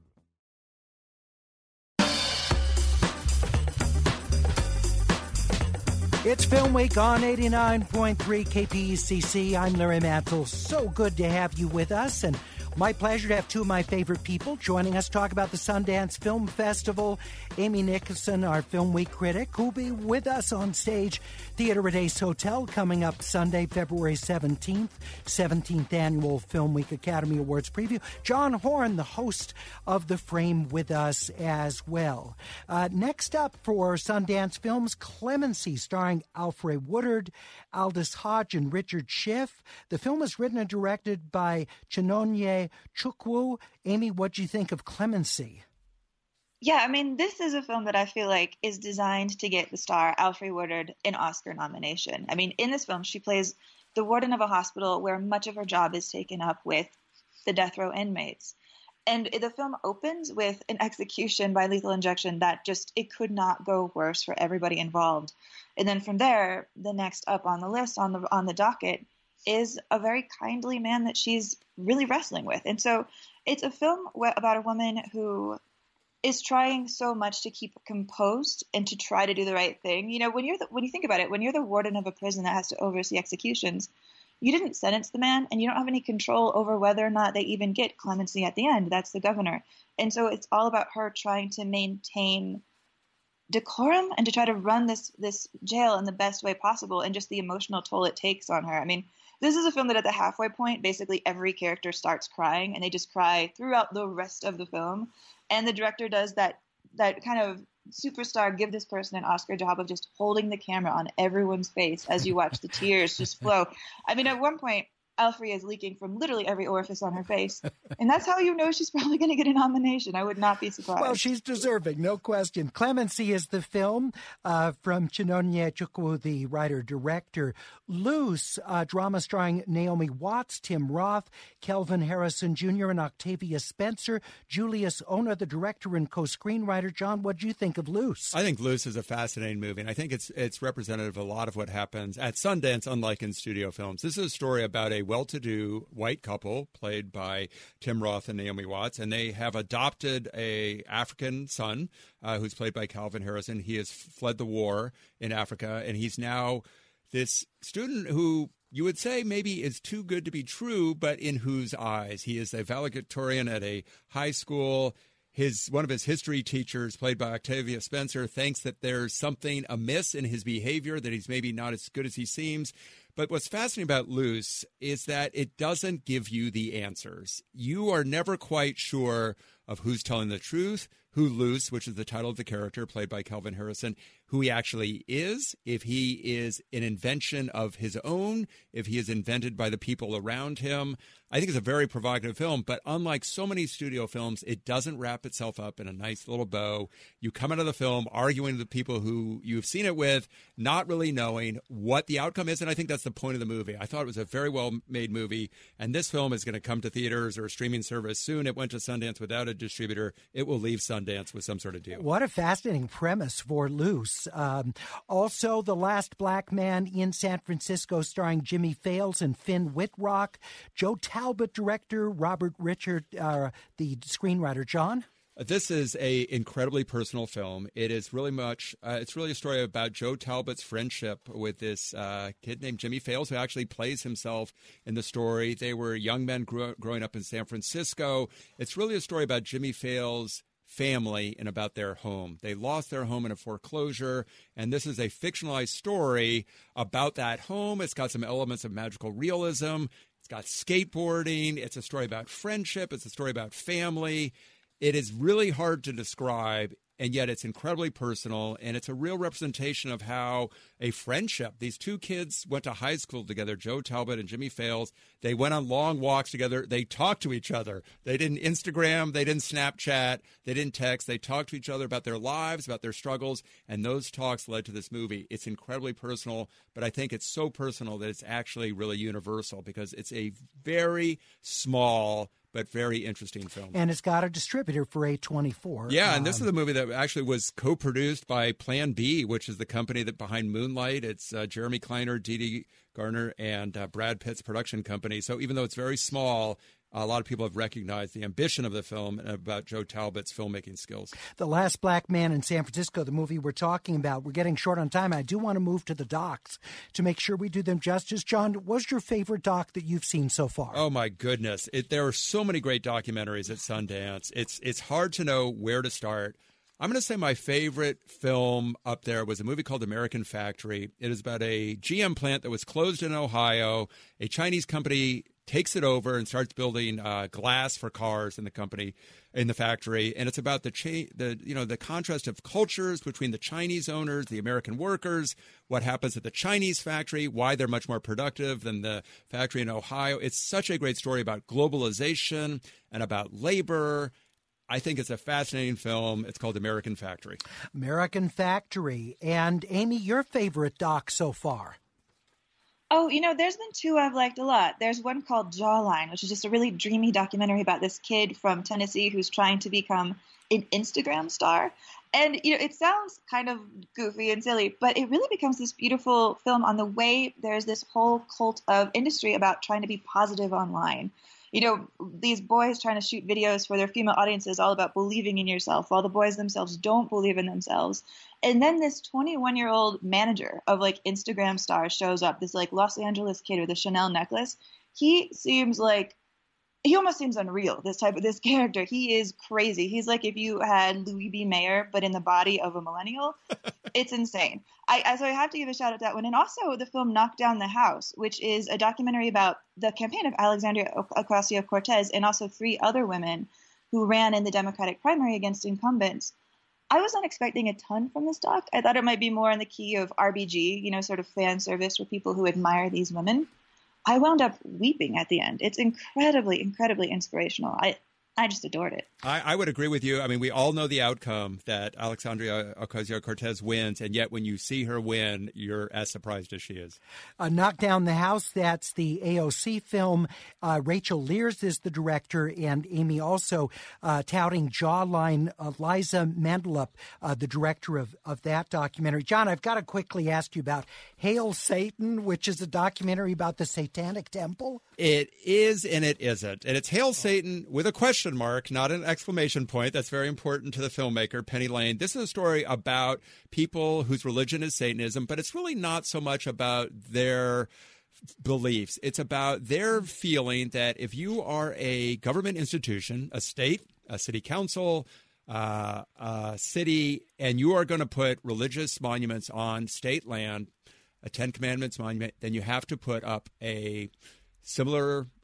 It's Film Week on eighty-nine point three K P E C C. I'm Larry Mantle. So good to have you with us, and my pleasure to have two of my favorite people joining us to talk about the Sundance Film Festival. Amy Nicholson, our Film Week critic, who'll be with us on stage, Theater at Ace Hotel, coming up Sunday, February seventeenth, seventeenth Annual Film Week Academy Awards preview. John Horn, the host of The Frame, with us as well. Uh, next up for Sundance Films, Clemency, starring Alfre Woodard, Aldous Hodge, and Richard Schiff. The film is written and directed by Chinonye Chukwu. Amy, what do you think of Clemency? Yeah, I mean, this is a film that I feel like is designed to get the star Alfre Woodard an Oscar nomination. I mean, in this film, she plays the warden of a hospital where much of her job is taken up with the death row inmates. And the film opens with an execution by lethal injection that just, it could not go worse for everybody involved. And then from there, the next up on the list, on the on the docket, is a very kindly man that she's really wrestling with. And so it's a film about a woman who is trying so much to keep composed and to try to do the right thing. You know, when you're the, when you think about it, when you're the warden of a prison that has to oversee executions, you didn't sentence the man, and you don't have any control over whether or not they even get clemency at the end. That's the governor. And so it's all about her trying to maintain decorum and to try to run this this jail in the best way possible, and just the emotional toll it takes on her. I mean, this is a film that at the halfway point, basically every character starts crying, and they just cry throughout the rest of the film. And the director does that that kind of superstar, give this person an Oscar job of just holding the camera on everyone's face as you watch the tears just flow. I mean, at one point, Alfre is leaking from literally every orifice on her face. And that's how you know she's probably going to get a nomination. I would not be surprised. Well, she's deserving, no question. Clemency is the film uh, from Chinonye Chukwu, the writer-director. Loose, a drama starring Naomi Watts, Tim Roth, Kelvin Harrison Junior, and Octavia Spencer. Julius Ona, the director and co-screenwriter. John, what do you think of Loose? I think Loose is a fascinating movie, and I think it's it's representative of a lot of what happens at Sundance, unlike in studio films. This is a story about a well-to-do white couple played by Tim Roth and Naomi Watts, and they have adopted a African son uh, who's played by Calvin Harrison. He has fled the war in Africa, and he's now this student who you would say maybe is too good to be true, but in whose eyes he is a valedictorian at a high school. His one of his history teachers, played by Octavia Spencer, thinks that there's something amiss in his behavior, that he's maybe not as good as he seems. But what's fascinating about Loose is that it doesn't give you the answers. You are never quite sure of who's telling the truth, who Luce, which is the title of the character played by Kelvin Harrison, who he actually is, if he is an invention of his own, if he is invented by the people around him. I think it's a very provocative film, but unlike so many studio films, it doesn't wrap itself up in a nice little bow. You come out of the film arguing with the people who you've seen it with, not really knowing what the outcome is, and I think that's the point of the movie. I thought it was a very well-made movie, and this film is going to come to theaters or a streaming service soon. It went to Sundance without a distributor. It will leave Sundance with some sort of deal. What a fascinating premise for Luce. Um, also, The Last Black Man in San Francisco, starring Jimmy Fails and Finn Wittrock. Joe Talbot, director, Robert Richard, uh, the screenwriter. John? This is a incredibly personal film. It is really much, uh, it's really a story about Joe Talbot's friendship with this uh, kid named Jimmy Fails, who actually plays himself in the story. They were young men grew, growing up in San Francisco. It's really a story about Jimmy Fails' family and about their home. They lost their home in a foreclosure, and this is a fictionalized story about that home. It's got some elements of magical realism. It's got skateboarding. It's a story about friendship. It's a story about family. It is really hard to describe, and yet it's incredibly personal, and it's a real representation of how a friendship, these two kids went to high school together, Joe Talbot and Jimmy Fails. They went on long walks together. They talked to each other. They didn't Instagram. They didn't Snapchat. They didn't text. They talked to each other about their lives, about their struggles, and those talks led to this movie. It's incredibly personal, but I think it's so personal that it's actually really universal because it's a very small but very interesting film. And it's got a distributor for A twenty-four. Yeah, um, and this is a movie that actually was co-produced by Plan B, which is the company that behind Moonlight. It's uh, Jeremy Kleiner, Dee Dee Garner, and uh, Brad Pitt's production company. So even though it's very small, a lot of people have recognized the ambition of the film and about Joe Talbot's filmmaking skills. The Last Black Man in San Francisco, the movie we're talking about. We're getting short on time. I do want to move to the docs to make sure we do them justice. John, what's your favorite doc that you've seen so far? Oh, my goodness. It, there are so many great documentaries at Sundance. It's, it's hard to know where to start. I'm going to say my favorite film up there was a movie called American Factory. It is about a G M plant that was closed in Ohio. A Chinese company takes it over and starts building uh, glass for cars in the company, in the factory. And it's about the cha- the you know the contrast of cultures between the Chinese owners, the American workers, what happens at the Chinese factory, why they're much more productive than the factory in Ohio. It's such a great story about globalization and about labor. I think it's a fascinating film. It's called American Factory. American Factory. And Amy, your favorite doc so far? Oh, you know, there's been two I've liked a lot. There's one called Jawline, which is just a really dreamy documentary about this kid from Tennessee who's trying to become an Instagram star. And, you know, it sounds kind of goofy and silly, but it really becomes this beautiful film on the way there's this whole cult of industry about trying to be positive online. You know, these boys trying to shoot videos for their female audiences all about believing in yourself while the boys themselves don't believe in themselves. And then this twenty-one-year-old manager of, like, Instagram stars shows up, this, like, Los Angeles kid with a Chanel necklace. He seems like – he almost seems unreal, this type of – this character. He is crazy. He's like if you had Louis B. Mayer but in the body of a millennial. It's insane. I, I So I have to give a shout out to that one. And also the film Knock Down the House, which is a documentary about the campaign of Alexandria Ocasio-Cortez and also three other women who ran in the Democratic primary against incumbents. I was not expecting a ton from this doc. I thought it might be more in the key of R B G, you know, sort of fan service for people who admire these women. I wound up weeping at the end. It's incredibly, incredibly inspirational. I, I just adored it. I, I would agree with you. I mean, we all know the outcome that Alexandria Ocasio-Cortez wins, and yet when you see her win, you're as surprised as she is. Uh, Knock Down the House, that's the A O C film. Uh, Rachel Lears is the director, and Amy also uh, touting Jawline. Uh, Liza Mandelup, uh, the director of, of that documentary. John, I've got to quickly ask you about Hail Satan, which is a documentary about the Satanic Temple. It is and it isn't. And it's Hail Satan with a question mark, not an exclamation point. That's very important to the filmmaker, Penny Lane. This is a story about people whose religion is Satanism, but it's really not so much about their beliefs. It's about their feeling that if you are a government institution, a state, a city council, uh, a city, and you are going to put religious monuments on state land, a Ten Commandments monument, then you have to put up a similar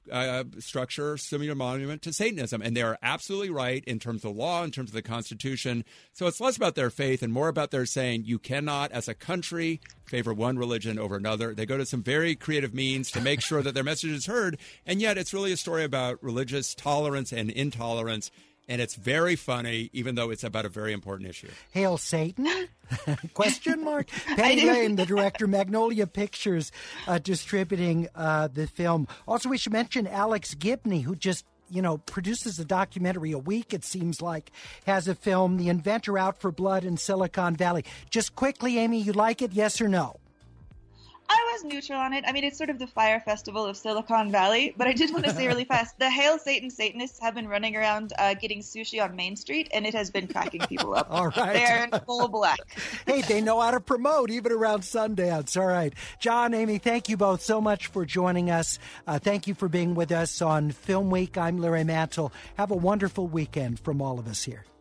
uh, structure similar monument to Satanism. And they are absolutely right in terms of law, in terms of the Constitution. So it's less about their faith and more about their saying you cannot, as a country, favor one religion over another. They go to some very creative means to make sure that their message is heard. And yet it's really a story about religious tolerance and intolerance. And it's very funny, even though it's about a very important issue. Hail Satan? Question mark? Penny Lane, the director, Magnolia Pictures, uh, distributing uh, the film. Also, we should mention Alex Gibney, who just, you know, produces a documentary a week, it seems like, has a film, The Inventor Out for Blood in Silicon Valley. Just quickly, Amy, you like it, yes or no? I was neutral on it. I mean, it's sort of the Fire Festival of Silicon Valley, but I did want to say really fast, the Hail Satan Satanists have been running around uh, getting sushi on Main Street, and it has been cracking people up. All right. They're in full black. Hey, they know how to promote, even around Sundance. All right. John, Amy, thank you both so much for joining us. Uh, thank you for being with us on Film Week. I'm Larry Mantle. Have a wonderful weekend from all of us here.